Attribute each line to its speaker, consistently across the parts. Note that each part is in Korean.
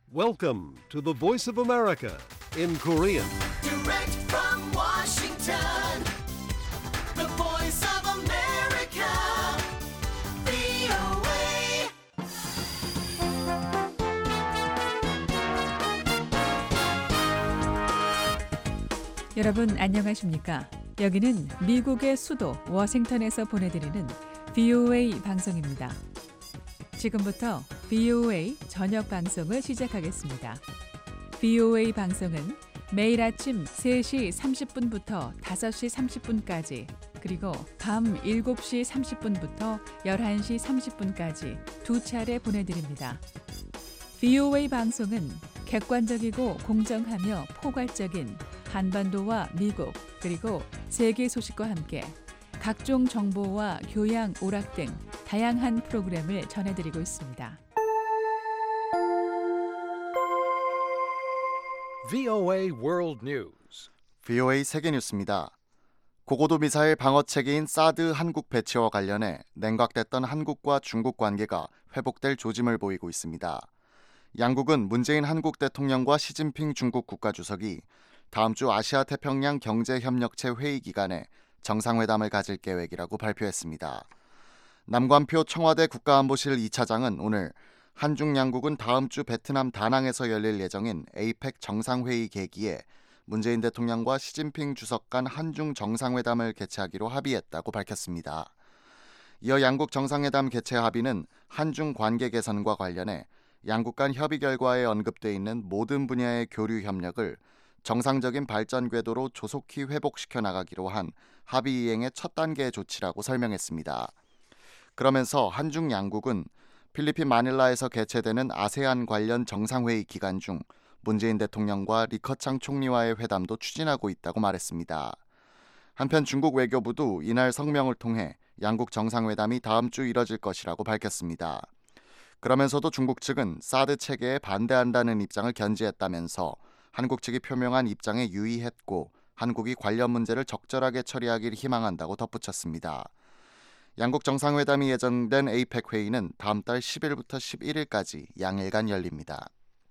Speaker 1: Welcome to the Voice of America in Korean.
Speaker 2: Direct from Washington, the voice of America, VOA.
Speaker 3: 여러분 안녕하십니까? 여기는 미국의 수도 워싱턴에서 보내드리는 VOA 방송입니다. 지금부터 VOA 저녁 방송을 시작하겠습니다. VOA 방송은 매일 아침 3시 30분부터 5시 30분까지 그리고 밤 7시 30분부터 11시 30분까지 두 차례 보내드립니다. VOA 방송은 객관적이고 공정하며 포괄적인 한반도와 미국 그리고 세계 소식과 함께 각종 정보와 교양, 오락 등 다양한 프로그램을 전해드리고 있습니다.
Speaker 1: VOA World News.
Speaker 4: VOA 세계뉴스입니다. 고고도 미사일 방어체계인 사드 한국 배치와 관련해 냉각됐던 한국과 중국 관계가 회복될 조짐을 보이고 있습니다. 양국은 문재인 한국 대통령과 시진핑 중국 국가주석이 다음 주 아시아 태평양 경제협력체 회의 기간에 정상회담을 가질 계획이라고 발표했습니다. 남관표 청와대 국가안보실 2차장은 오늘 한중 양국은 다음 주 베트남 다낭에서 열릴 예정인 에이펙 정상회의 계기에 문재인 대통령과 시진핑 주석 간 한중 정상회담을 개최하기로 합의했다고 밝혔습니다. 이어 양국 정상회담 개최 합의는 한중 관계 개선과 관련해 양국 간 협의 결과에 언급돼 있는 모든 분야의 교류 협력을 정상적인 발전 궤도로 조속히 회복시켜 나가기로 한 합의 이행의 첫 단계의 조치라고 설명했습니다. 그러면서 한중 양국은 필리핀 마닐라에서 개최되는 아세안 관련 정상회의 기간 중 문재인 대통령과 리커창 총리와의 회담도 추진하고 있다고 말했습니다. 한편 중국 외교부도 이날 성명을 통해 양국 정상회담이 다음 주 이뤄질 것이라고 밝혔습니다. 그러면서도 중국 측은 사드 체계에 반대한다는 입장을 견지했다면서 한국 측이 표명한 입장에 유의했고 한국이 관련 문제를 적절하게 처리하길 희망한다고 덧붙였습니다. 양국 정상회담이 예정된 에이펙 회의는 다음 달 10일부터 11일까지 양일간 열립니다.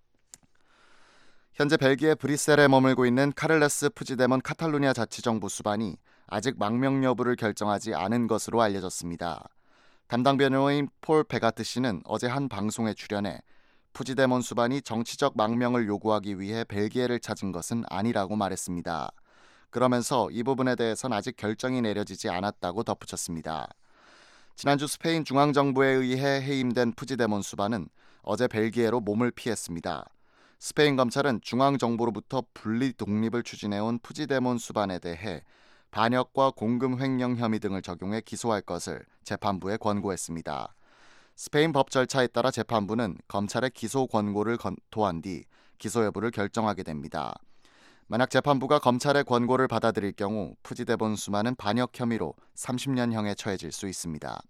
Speaker 4: 현재 벨기에 브뤼셀에 머물고 있는 카를레스 푸지데몬 카탈루냐 자치정부 수반이 아직 망명 여부를 결정하지 않은 것으로 알려졌습니다. 담당 변호인 폴 베가트 씨는 어제 한 방송에 출연해 푸지데몬 수반이 정치적 망명을 요구하기 위해 벨기에를 찾은 것은 아니라고 말했습니다. 그러면서 이 부분에 대해선 아직 결정이 내려지지 않았다고 덧붙였습니다. 지난주 스페인 중앙정부에 의해 해임된 푸지데몬 수반은 어제 벨기에로 몸을 피했습니다. 스페인 검찰은 중앙정부로부터 분리 독립을 추진해온 푸지데몬 수반에 대해 반역과 공금 횡령 혐의 등을 적용해 기소할 것을 재판부에 권고했습니다. 스페인 법 절차에 따라 재판부는 검찰의 기소 권고를 검토한 뒤 기소 여부를 결정하게 됩니다. 만약 재판부가 검찰의 권고를 받아들일 경우 푸지데몬 수반은 반역 혐의로 30년형에 처해질 수 있습니다.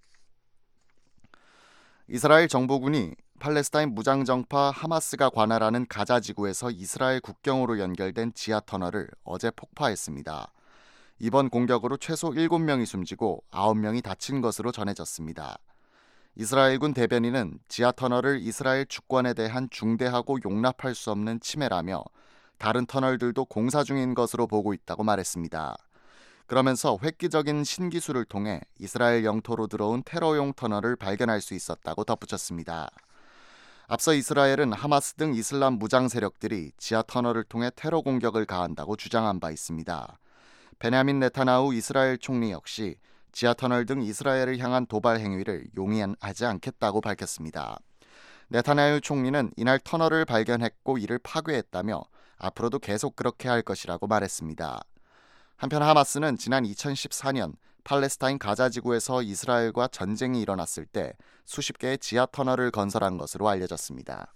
Speaker 4: 이스라엘 정보군이 팔레스타인 무장정파 하마스가 관할하는 가자 지구에서 이스라엘 국경으로 연결된 지하 터널을 어제 폭파했습니다. 이번 공격으로 최소 7명이 숨지고 9명이 다친 것으로 전해졌습니다. 이스라엘군 대변인은 지하 터널을 이스라엘 주권에 대한 중대하고 용납할 수 없는 침해라며 다른 터널들도 공사 중인 것으로 보고 있다고 말했습니다. 그러면서 획기적인 신기술을 통해 이스라엘 영토로 들어온 테러용 터널을 발견할 수 있었다고 덧붙였습니다. 앞서 이스라엘은 하마스 등 이슬람 무장 세력들이 지하 터널을 통해 테러 공격을 가한다고 주장한 바 있습니다. 베냐민 네타냐후 이스라엘 총리 역시 지하 터널 등 이스라엘을 향한 도발 행위를 용인하지 않겠다고 밝혔습니다. 네타냐후 총리는 이날 터널을 발견했고 이를 파괴했다며 앞으로도 계속 그렇게 할 것이라고 말했습니다. 한편 하마스는 지난 2014년 팔레스타인 가자 지구에서 이스라엘과 전쟁이 일어났을 때 수십 개의 지하 터널을 건설한 것으로 알려졌습니다.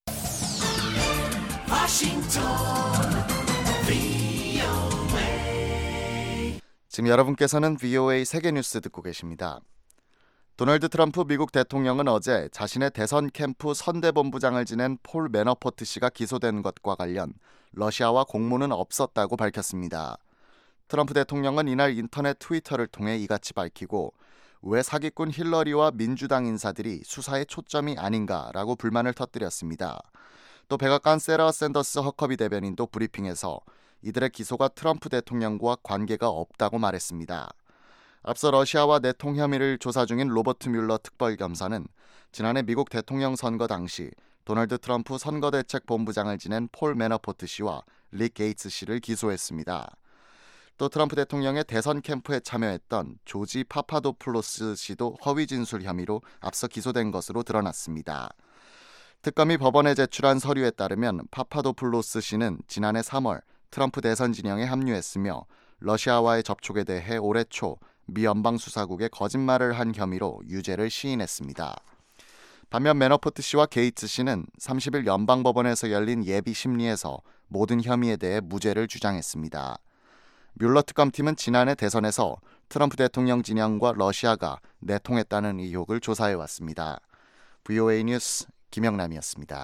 Speaker 4: 지금 여러분께서는 VOA 세계뉴스 듣고 계십니다. 도널드 트럼프 미국 대통령은 어제 자신의 대선 캠프 선대본부장을 지낸 폴 매너포트 씨가 기소된 것과 관련 러시아와 공모는 없었다고 밝혔습니다. 트럼프 대통령은 이날 인터넷 트위터를 통해 이같이 밝히고 왜 사기꾼 힐러리와 민주당 인사들이 수사에 초점이 아닌가라고 불만을 터뜨렸습니다. 또 백악관 세라 샌더스 허커비 대변인도 브리핑에서 이들의 기소가 트럼프 대통령과 관계가 없다고 말했습니다. 앞서 러시아와 내통 혐의를 조사 중인 로버트 뮬러 특별검사는 지난해 미국 대통령 선거 당시 도널드 트럼프 선거대책본부장을 지낸 폴 매너포트 씨와 릭 게이츠 씨를 기소했습니다. 또 트럼프 대통령의 대선 캠프에 참여했던 조지 파파도플로스 씨도 허위 진술 혐의로 앞서 기소된 것으로 드러났습니다. 특검이 법원에 제출한 서류에 따르면 파파도플로스 씨는 지난해 3월 트럼프 대선 진영에 합류했으며 러시아와의 접촉에 대해 올해 초 미 연방수사국에 거짓말을 한 혐의로 유죄를 시인했습니다. 반면 매너포트 씨와 게이츠 씨는 30일 연방법원에서 열린 예비 심리에서 모든 혐의에 대해 무죄를 주장했습니다. 뮬러 특검팀은 지난해 대선에서 트럼프 대통령 진영과 러시아가 내통했다는 의혹을 조사해왔습니다. VOA 뉴스 김영남이었습니다.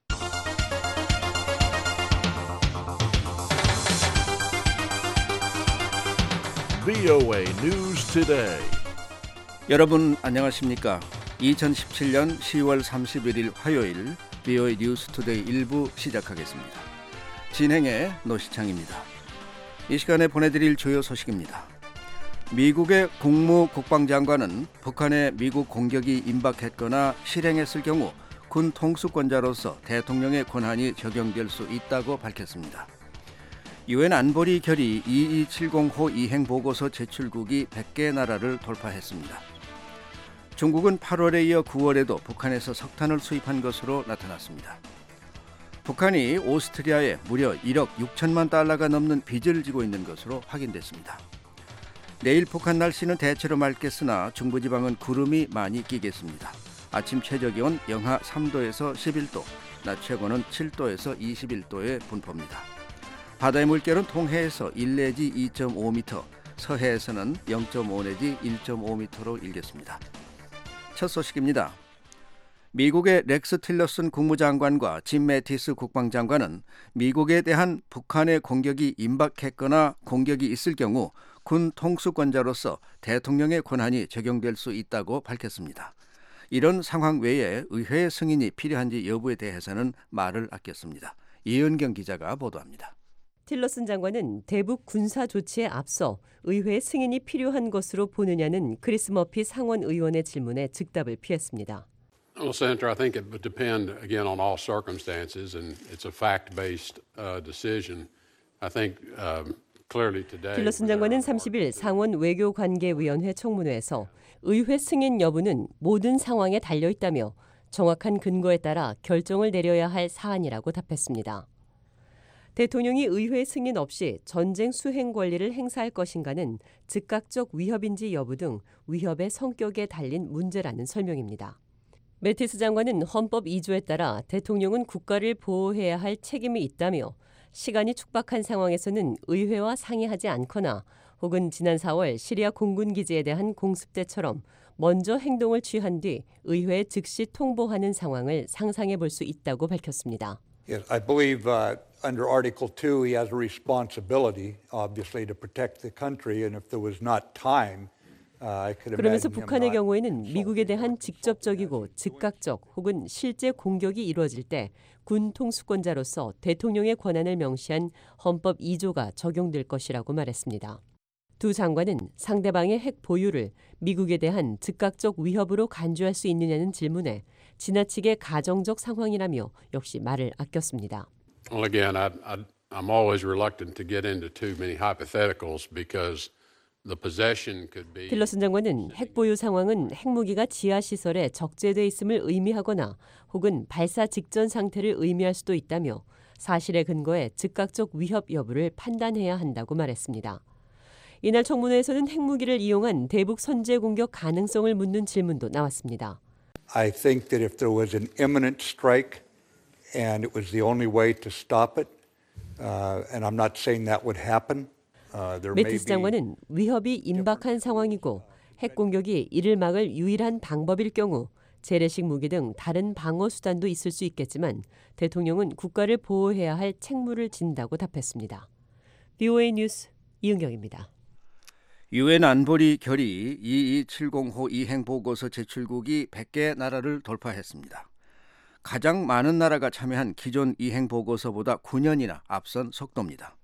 Speaker 1: VOA News Today.
Speaker 5: 여러분 안녕하십니까? 2017년 10월 31일 화요일 VOA 뉴스 투데이 1부 시작하겠습니다. 진행의 노시창입니다. 이 시간에 보내드릴 주요 소식입니다. 미국의 국무국방장관은 북한의 미국 공격이 임박했거나 실행했을 경우 군 통수권자로서 대통령의 권한이 적용될 수 있다고 밝혔습니다. 유엔 안보리 결의 2270호 이행보고서 제출국이 100개 나라를 돌파했습니다. 중국은 8월에 이어 9월에도 북한에서 석탄을 수입한 것으로 나타났습니다. 북한이 오스트리아에 무려 1억 6천만 달러가 넘는 빚을 지고 있는 것으로 확인됐습니다. 내일 북한 날씨는 대체로 맑겠으나 중부지방은 구름이 많이 끼겠습니다. 아침 최저기온 영하 3도에서 11도, 낮 최고는 7도에서 21도의 분포입니다. 바다의 물결은 동해에서 1 내지 2.5m, 서해에서는 0.5 내지 1.5m로 일겠습니다. 첫 소식입니다. 미국의 렉스 틸러슨 국무장관과 짐 매티스 국방장관은 미국에 대한 북한의 공격이 임박했거나 공격이 있을 경우 군 통수권자로서 대통령의 권한이 적용될 수 있다고 밝혔습니다. 이런 상황 외에 의회의 승인이 필요한지 여부에 대해서는 말을 아꼈습니다. 이은경 기자가 보도합니다.
Speaker 6: 틸러슨 장관은 대북 군사 조치에 앞서 의회 승인이 필요한 것으로 보느냐는 크리스 머피 상원 의원의 질문에 즉답을 피했습니다.
Speaker 7: Well, Senator, I think it would depend again on all circumstances, and it's a fact-based decision. I think clearly today.
Speaker 6: 틸러슨 장관은 30일 상원 외교관계위원회 청문회에서 의회 승인 여부는 모든 상황에 달려 있다며 정확한 근거에 따라 결정을 내려야 할 사안이라고 답했습니다. 대통령이 의회 승인 없이 전쟁 수행 권리를 행사할 것인가는 즉각적 위협인지 여부 등 위협의 성격에 달린 문제라는 설명입니다. 매티스 장관은 헌법 2조에 따라 대통령은 국가를 보호해야 할 책임이 있다며 시간이 촉박한 상황에서는 의회와 상의하지 않거나 혹은 지난 4월 시리아 공군기지에 대한 공습 때처럼 먼저 행동을 취한 뒤 의회에 즉시 통보하는 상황을 상상해 볼 수 있다고 밝혔습니다.
Speaker 8: Yes, I believe under Article 2 he has a responsibility, obviously, to protect the country, and if there was not time, I could
Speaker 6: 그러면서
Speaker 8: imagine him
Speaker 6: 북한의
Speaker 8: not
Speaker 6: 경우에는 미국에
Speaker 8: consulting
Speaker 6: 대한
Speaker 8: Article
Speaker 6: 직접적이고 즉각적 혹은 실제 공격이 이루어질 때 군 통수권자로서 대통령의 권한을 명시한 헌법 2조가 적용될 것이라고 말했습니다. 두 장관은 상대방의 핵 보유를 미국에 대한 즉각적 위협으로 간주할 수 있느냐는 질문에 지나치게 가정적 상황이라며 역시 말을 아꼈습니다.
Speaker 7: Well, again, I'm always reluctant to get into too many hypotheticals because the possession could be.
Speaker 6: 틸러슨 장관은 핵 보유 상황은 핵무기가 지하 시설에 적재돼 있음을 의미하거나 혹은 발사 직전 상태를 의미할 수도 있다며 사실에 근거해 즉각적 위협 여부를 판단해야 한다고 말했습니다. 이날 청문회에서는 핵무기를 이용한 대북 선제 공격 가능성을 묻는 질문도 나왔습니다.
Speaker 8: I think that if there was an imminent strike and it was the only way to stop it, and I'm not saying that would happen, there may
Speaker 6: 매티스
Speaker 8: be.
Speaker 6: 장관은 위협이 임박한 상황이고 핵 공격이 이를 막을 유일한 방법일 경우 재래식 무기 등 다른 방어 수단도 있을 수 있겠지만 대통령은 국가를 보호해야 할 책무를 진다고 답했습니다. VOA 뉴스 이은경입니다.
Speaker 5: 유엔 안보리 결의 2270호 이행보고서 제출국이 100개 나라를 돌파했습니다. 가장 많은 나라가 참여한 기존 이행 보고서보다 9년이나 앞선 속도입니다.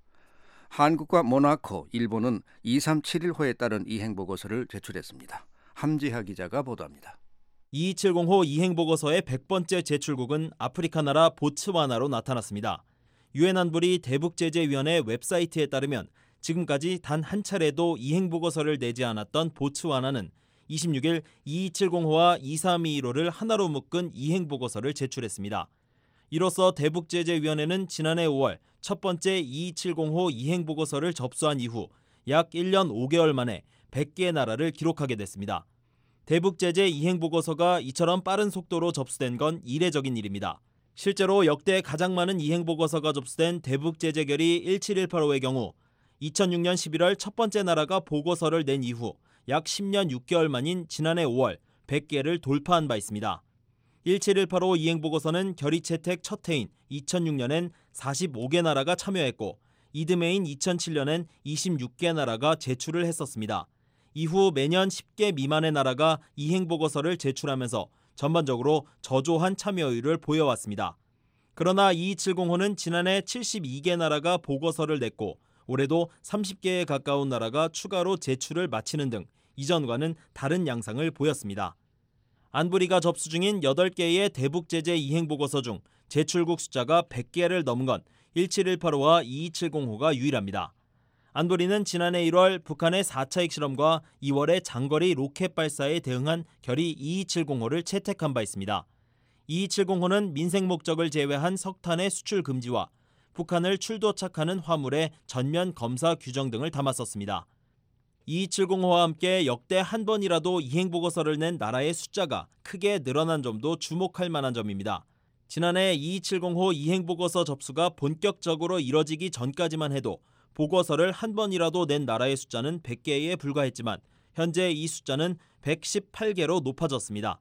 Speaker 5: 한국과 모나코, 일본은 2371호에 따른 이행 보고서를 제출했습니다. 함지하 기자가 보도합니다.
Speaker 9: 2270호 이행보고서의 100번째 제출국은 아프리카 나라 보츠와나로 나타났습니다. 유엔 안보리 대북제재위원회 웹사이트에 따르면 지금까지 단 한 차례도 이행보고서를 내지 않았던 보츠와나는 26일 2270호와 2321호를 하나로 묶은 이행보고서를 제출했습니다. 이로써 대북제재위원회는 지난해 5월 첫 번째 2270호 이행보고서를 접수한 이후 약 1년 5개월 만에 100개의 나라를 기록하게 됐습니다. 대북제재 이행보고서가 이처럼 빠른 속도로 접수된 건 이례적인 일입니다. 실제로 역대 가장 많은 이행보고서가 접수된 대북제재결의 17185의 경우 2006년 11월 첫 번째 나라가 보고서를 낸 이후 약 10년 6개월 만인 지난해 5월 100개를 돌파한 바 있습니다. 17185 이행보고서는 결의 채택 첫 해인 2006년엔 45개 나라가 참여했고 이듬해인 2007년엔 26개 나라가 제출을 했었습니다. 이후 매년 10개 미만의 나라가 이행보고서를 제출하면서 전반적으로 저조한 참여율을 보여왔습니다. 그러나 2270호는 지난해 72개 나라가 보고서를 냈고 올해도 30개에 가까운 나라가 추가로 제출을 마치는 등 이전과는 다른 양상을 보였습니다. 안보리가 접수 중인 8개의 대북제재 이행보고서 중 제출국 숫자가 100개를 넘은 건 17185와 2270호가 유일합니다. 안보리는 지난해 1월 북한의 4차 핵실험과 2월의 장거리 로켓 발사에 대응한 결의 2270호를 채택한 바 있습니다. 2270호는 민생 목적을 제외한 석탄의 수출 금지와 북한을 출도착하는 화물의 전면 검사 규정 등을 담았었습니다. 2270호와 함께 역대 한 번이라도 이행보고서를 낸 나라의 숫자가 크게 늘어난 점도 주목할 만한 점입니다. 지난해 2270호 이행보고서 접수가 본격적으로 이뤄지기 전까지만 해도 보고서를 한 번이라도 낸 나라의 숫자는 100개에 불과했지만 현재 이 숫자는 118개로 높아졌습니다.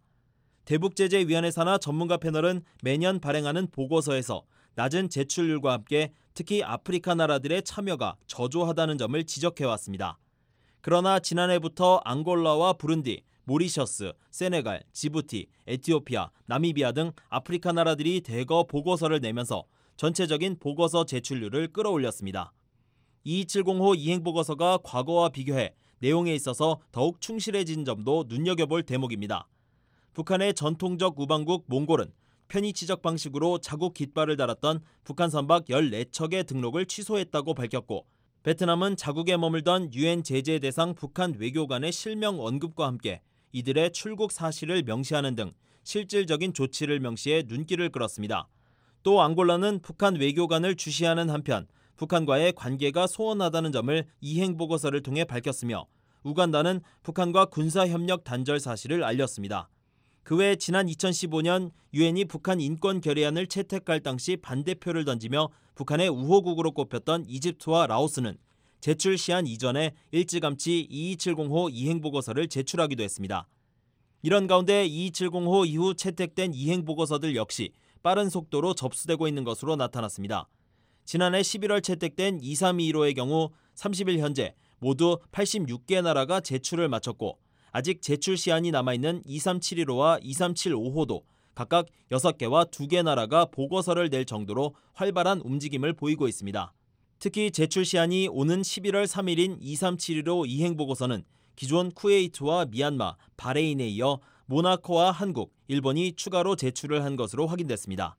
Speaker 9: 대북제재위원회 산하 전문가 패널은 매년 발행하는 보고서에서 낮은 제출률과 함께 특히 아프리카 나라들의 참여가 저조하다는 점을 지적해왔습니다. 그러나 지난해부터 앙골라와 부룬디, 모리셔스, 세네갈, 지부티, 에티오피아, 나미비아 등 아프리카 나라들이 대거 보고서를 내면서 전체적인 보고서 제출률을 끌어올렸습니다. 2270호 이행보고서가 과거와 비교해 내용에 있어서 더욱 충실해진 점도 눈여겨볼 대목입니다. 북한의 전통적 우방국 몽골은 편의 지적 방식으로 자국 깃발을 달았던 북한 선박 14척의 등록을 취소했다고 밝혔고 베트남은 자국에 머물던 유엔 제재 대상 북한 외교관의 실명 언급과 함께 이들의 출국 사실을 명시하는 등 실질적인 조치를 명시해 눈길을 끌었습니다. 또 앙골라는 북한 외교관을 주시하는 한편 북한과의 관계가 소원하다는 점을 이행보고서를 통해 밝혔으며 우간다는 북한과 군사협력 단절 사실을 알렸습니다. 그 외 지난 2015년 유엔이 북한 인권 결의안을 채택할 당시 반대표를 던지며 북한의 우호국으로 꼽혔던 이집트와 라오스는 제출 시한 이전에 일찌감치 2270호 이행보고서를 제출하기도 했습니다. 이런 가운데 2270호 이후 채택된 이행보고서들 역시 빠른 속도로 접수되고 있는 것으로 나타났습니다. 지난해 11월 채택된 2321호의 경우 30일 현재 모두 86개 나라가 제출을 마쳤고 아직 제출 시한이 남아있는 2371호와 2375호도 각각 6개와 2개 나라가 보고서를 낼 정도로 활발한 움직임을 보이고 있습니다. 특히 제출 시한이 오는 11월 3일인 2371호 이행보고서는 기존 쿠웨이트와 미얀마, 바레인에 이어 모나코와 한국, 일본이 추가로 제출을 한 것으로 확인됐습니다.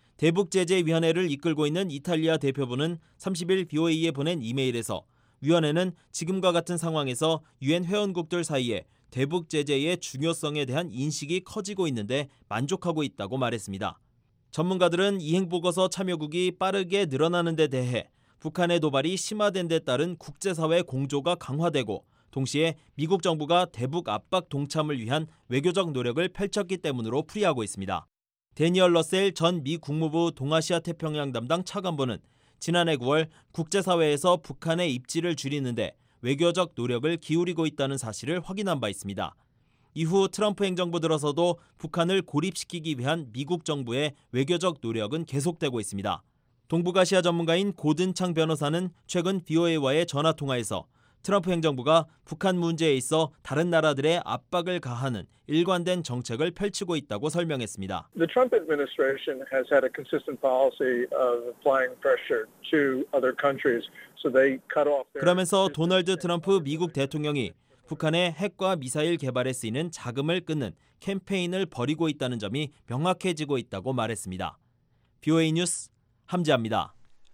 Speaker 9: 대북제재위원회를 이끌고 있는 이탈리아 대표부는 30일 BOA에 보낸 이메일에서 위원회는 지금과 같은 상황에서 유엔 회원국들 사이에 대북 제재의 중요성에 대한 인식이 커지고 있는데 만족하고 있다고 말했습니다. 전문가들은 이행보고서 참여국이 빠르게 늘어나는 데 대해 북한의 도발이 심화된 데 따른 국제사회 공조가 강화되고 동시에 미국 정부가 대북 압박 동참을 위한 외교적 노력을 펼쳤기 때문으로 풀이하고 있습니다. 데니얼 러셀 전 미 국무부 동아시아 태평양 담당 차관보는 지난해 9월 국제사회에서 북한의 입지를 줄이는데 외교적 노력을 기울이고 있다는 사실을 확인한 바 있습니다. 이후 트럼프 행정부 들어서도 북한을 고립시키기 위한 미국 정부의 외교적 노력은 계속되고 있습니다. 동북아시아 전문가인 고든창 변호사는 최근 BOA와의 전화통화에서 트럼프 행정부가 북한 문제에 있어 다른 나라들의 압박을 가하는 일관된 정책을 펼치고 있다고 설명했습니다.
Speaker 10: The Trump administration has had a consistent policy of applying pressure to other countries, so they cut off their...
Speaker 9: 그러면서 도널드 트럼프 미국 대통령이 북한의 핵과 미사일 개발에 쓰이는 자금을 끊는 캠페인을 벌이고 있다는 점이 명확해지고 있다고 말했습니다. BOA 뉴스 함지아입니다.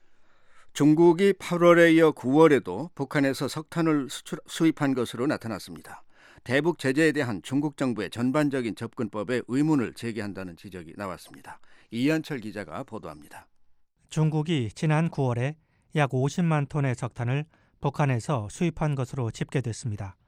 Speaker 5: 중국이 8월에 이어 9월에도 북한에서 석탄을 수입한 것으로 나타났습니다. 대북 제재에 대한 중국 정부의 전반적인 접근법에 의문을 제기한다는 지적이 나왔습니다. 이한철 기자가 보도합니다.
Speaker 11: 중국이 지난 9월에 약 50만 톤의 석탄을 북한에서 수입한 것으로 집계됐습니다.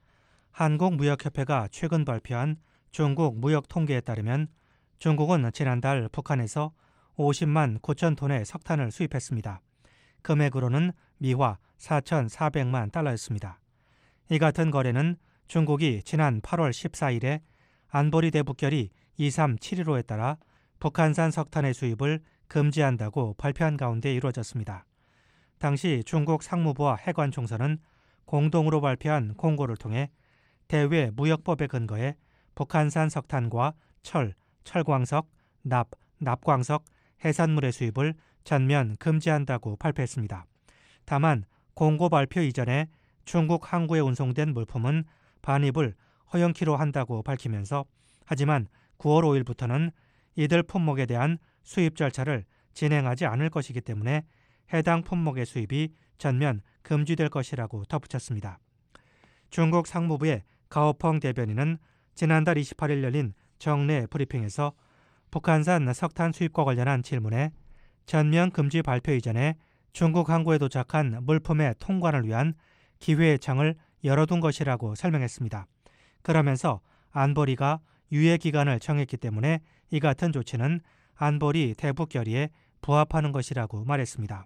Speaker 11: 한국무역협회가 최근 발표한 중국 무역 통계에 따르면 중국은 지난달 북한에서 50만 9천 톤의 석탄을 수입했습니다. 금액으로는 미화 4,400만 달러였습니다. 이 같은 거래는 중국이 지난 8월 14일에 안보리 대북결의 2372호에 따라 북한산 석탄의 수입을 금지한다고 발표한 가운데 이루어졌습니다. 당시 중국 상무부와 해관총서는 공동으로 발표한 공고를 통해 대외 무역법에 근거해 북한산 석탄과 철, 철광석, 납광석, 해산물의 수입을 전면 금지한다고 발표했습니다. 다만 공고 발표 이전에 중국 항구에 운송된 물품은 반입을 허용키로 한다고 밝히면서 하지만 9월 5일부터는 이들 품목에 대한 수입 절차를 진행하지 않을 것이기 때문에 해당 품목의 수입이 전면 금지될 것이라고 덧붙였습니다. 중국 상무부의 가오펑 대변인은 지난달 28일 열린 정례 브리핑에서 북한산 석탄 수입과 관련한 질문에 전면 금지 발표 이전에 중국 항구에 도착한 물품의 통관을 위한 기회의 창을 열어둔 것이라고 설명했습니다. 그러면서 안보리가 유예 기간을 정했기 때문에 이 같은 조치는 안보리 대북 결의에 부합하는 것이라고 말했습니다.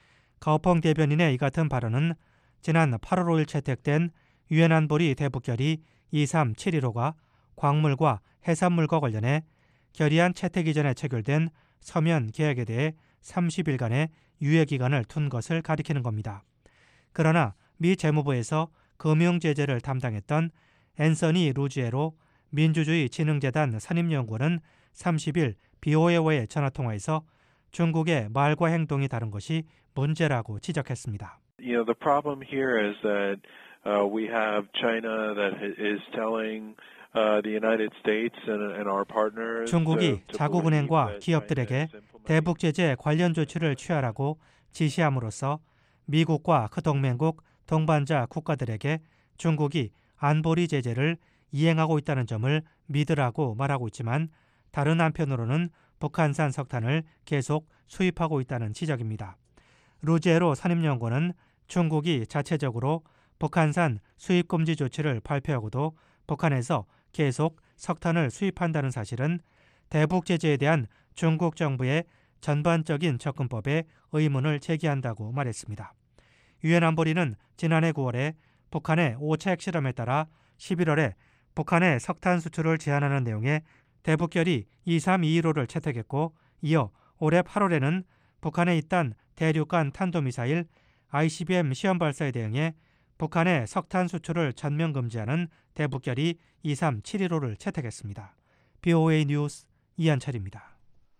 Speaker 11: 가오펑 대변인의 이 같은 발언은 지난 8월 5일 채택된 유엔 안보리 대북 결의 2371호가 광물과 해산물과 관련해 결의안 채택 이전에 체결된 서면 계약에 대해 30일간의 유예 기간을 둔 것을 가리키는 겁니다. 그러나 미 재무부에서 금융 제재를 담당했던 앤서니 루지에로 민주주의 진흥재단 선임연구원은 30일 BOA와의 전화통화에서 중국의 말과 행동이 다른 것이 문제라고 지적했습니다.
Speaker 12: The problem here is that we have China that is telling the United States and our partners.
Speaker 11: 중국이 자국은행과 기업들에게 대북 제재 관련 조치를 취하라고 지시함으로써 미국과 그 동맹국 동반자 국가들에게 중국이 안보리 제재를 이행하고 있다는 점을 믿으라고 말하고 있지만 다른 한편으로는 북한산 석탄을 계속 수입하고 있다는 지적입니다. 루제로 산임연구원은 중국이 자체적으로 북한산 수입 금지 조치를 발표하고도 북한에서 계속 석탄을 수입한다는 사실은 대북 제재에 대한 중국 정부의 전반적인 접근법에 의문을 제기한다고 말했습니다. 유엔 안보리는 지난해 9월에 북한의 5차 핵실험에 따라 11월에 북한의 석탄 수출을 제한하는 내용의 대북결의 2321호를 채택했고 이어 올해 8월에는 북한에 있던 대륙간 탄도미사일 ICBM 시험 발사에 대응해 북한의 석탄 수출을 전면 금지하는 대북결의 2371호를 채택했습니다. BOA 뉴스 이한철입니다.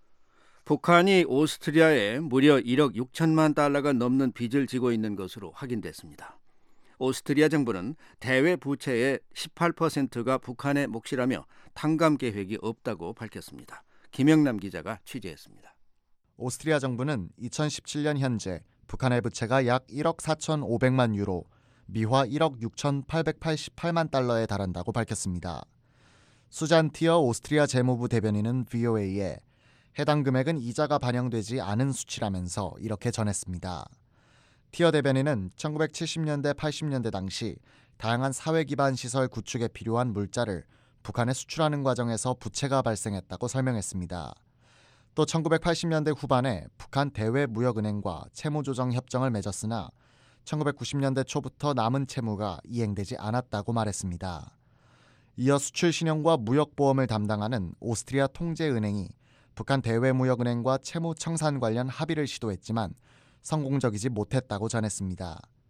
Speaker 5: 북한이 오스트리아에 무려 1억 6천만 달러가 넘는 빚을 지고 있는 것으로 확인됐습니다. 오스트리아 정부는 대외 부채의 18%가 북한의 몫이라며 탕감 계획이 없다고 밝혔습니다. 김영남 기자가 취재했습니다.
Speaker 4: 오스트리아 정부는 2017년 현재 북한의 부채가 약 1억 4,500만 유로, 미화 1억 6,888만 달러에 달한다고 밝혔습니다. 수잔 티어 오스트리아 재무부 대변인은 VOA에 해당 금액은 이자가 반영되지 않은 수치라면서 이렇게 전했습니다. 티어 대변인은 1970년대 80년대 당시 다양한 사회 기반 시설 구축에 필요한 물자를 북한에 수출하는 과정에서 부채가 발생했다고 설명했습니다. 또 1980년대 후반에 북한 대외무역은행과 채무조정 협정을 맺었으나 1990년대 초부터 남은 채무가 이행되지 않았다고 말했습니다. 이어 수출신용과 무역보험을 담당하는 오스트리아 통제은행이 북한 대외무역은행과 채무 청산 관련 합의를 시도했지만 성공적이지 못했다고 전했습니다.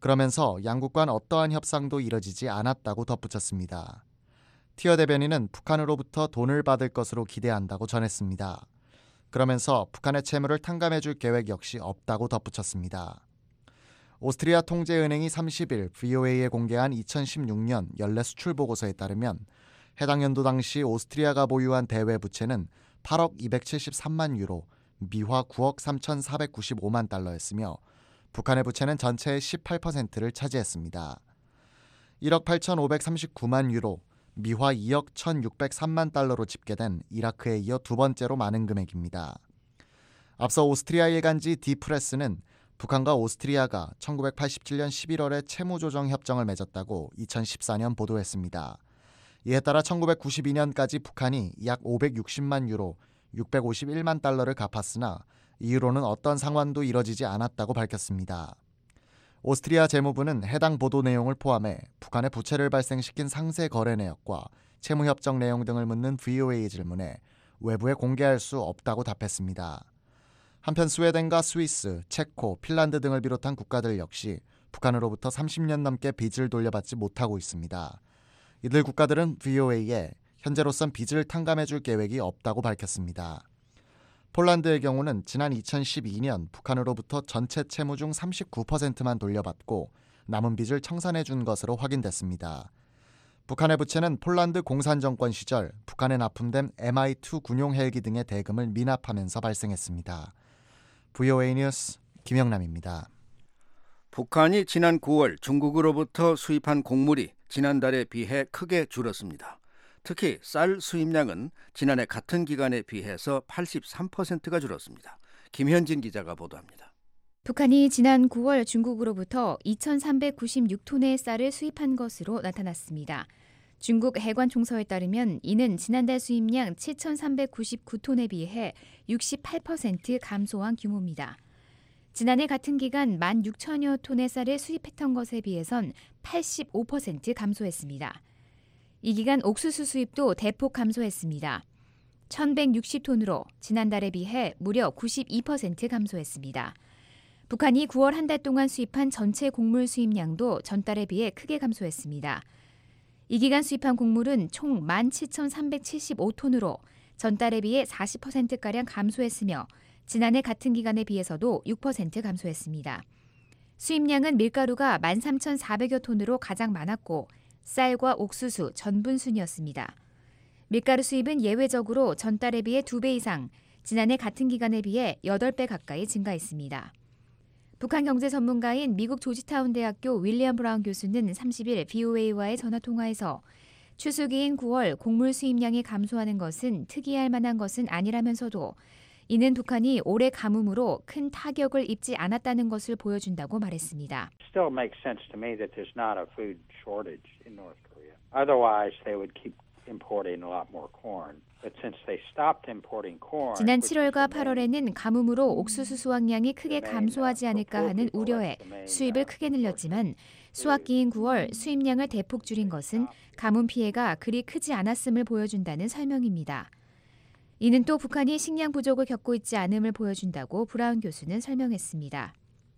Speaker 4: 그러면서 양국 간 어떠한 협상도 이뤄지지 않았다고 덧붙였습니다. 티어 대변인은 북한으로부터 돈을 받을 것으로 기대한다고 전했습니다. 그러면서 북한의 채무를 탕감해줄 계획 역시 없다고 덧붙였습니다. 오스트리아 통제은행이 30일 VOA에 공개한 2016년 연례 수출 보고서에 따르면 해당 연도 당시 오스트리아가 보유한 대외 부채는 8억 273만 유로, 미화 9억 3,495만 달러였으며 북한의 부채는 전체의 18%를 차지했습니다. 1억 8,539만 유로, 미화 2억 1,603만 달러로 집계된 이라크에 이어 두 번째로 많은 금액입니다. 앞서 오스트리아 일간지 디프레스는 북한과 오스트리아가 1987년 11월에 채무조정 협정을 맺었다고 2014년 보도했습니다. 이에 따라 1992년까지 북한이 약 560만 유로, 651만 달러를 갚았으나 이후로는 어떤 상환도 이뤄지지 않았다고 밝혔습니다. 오스트리아 재무부는 해당 보도 내용을 포함해 북한의 부채를 발생시킨 상세 거래 내역과 채무협정 내용 등을 묻는 VOA 질문에 외부에 공개할 수 없다고 답했습니다. 한편 스웨덴과 스위스, 체코, 핀란드 등을 비롯한 국가들 역시 북한으로부터 30년 넘게 빚을 돌려받지 못하고 있습니다. 이들 국가들은 VOA에 현재로선 빚을 탕감해줄 계획이 없다고 밝혔습니다. 폴란드의 경우는 지난 2012년 북한으로부터 전체 채무 중 39%만 돌려받고 남은 빚을 청산해준 것으로 확인됐습니다. 북한의 부채는 폴란드 공산정권 시절 북한에 납품된 Mi-2 군용 헬기 등의 대금을 미납하면서 발생했습니다. VOA 뉴스 김영남입니다.
Speaker 5: 북한이 지난 9월 중국으로부터 수입한 곡물이 지난달에 비해 크게 줄었습니다. 특히 쌀 수입량은 지난해 같은 기간에 비해서 83%가 줄었습니다. 김현진 기자가 보도합니다.
Speaker 13: 북한이 지난 9월 중국으로부터 2,396톤의 쌀을 수입한 것으로 나타났습니다. 중국 해관총서에 따르면 이는 지난달 수입량 7,399톤에 비해 68% 감소한 규모입니다. 지난해 같은 기간 16,000여 톤의 쌀을 수입했던 것에 비해선 85% 감소했습니다. 이 기간 옥수수 수입도 대폭 감소했습니다. 1,160톤으로 지난달에 비해 무려 92% 감소했습니다. 북한이 9월 한 달 동안 수입한 전체 곡물 수입량도 전달에 비해 크게 감소했습니다. 이 기간 수입한 곡물은 총 17,375톤으로 전달에 비해 40%가량 감소했으며 지난해 같은 기간에 비해서도 6% 감소했습니다. 수입량은 밀가루가 13,400여 톤으로 가장 많았고 쌀과 옥수수, 전분 순이었습니다. 밀가루 수입은 예외적으로 전달에 비해 2배 이상, 지난해 같은 기간에 비해 8배 가까이 증가했습니다. 북한 경제 전문가인 미국 조지타운 대학교 윌리엄 브라운 교수는 30일 VOA와의 전화통화에서 추수기인 9월 곡물 수입량이 감소하는 것은 특이할 만한 것은 아니라면서도 이는 북한이 올해 가뭄으로 큰 타격을 입지 않았다는 것을 보여준다고 말했습니다.
Speaker 14: Still makes sense to me that there's not a food shortage in North Korea. Otherwise, they would keep importing a lot more corn. But since they stopped importing corn,
Speaker 13: 지난 7월과 8월에는 가뭄으로 옥수수 수확량이 크게 감소하지 않을까 하는 우려에 수입을 크게 늘렸지만 수확기인 9월 수입량을 대폭 줄인 것은 가뭄 피해가 그리 크지 않았음을 보여준다는 설명입니다. 이는 또 북한이 식량 부족을 겪고 있지 않음을 보여준다고 브라운 교수는 설명했습니다.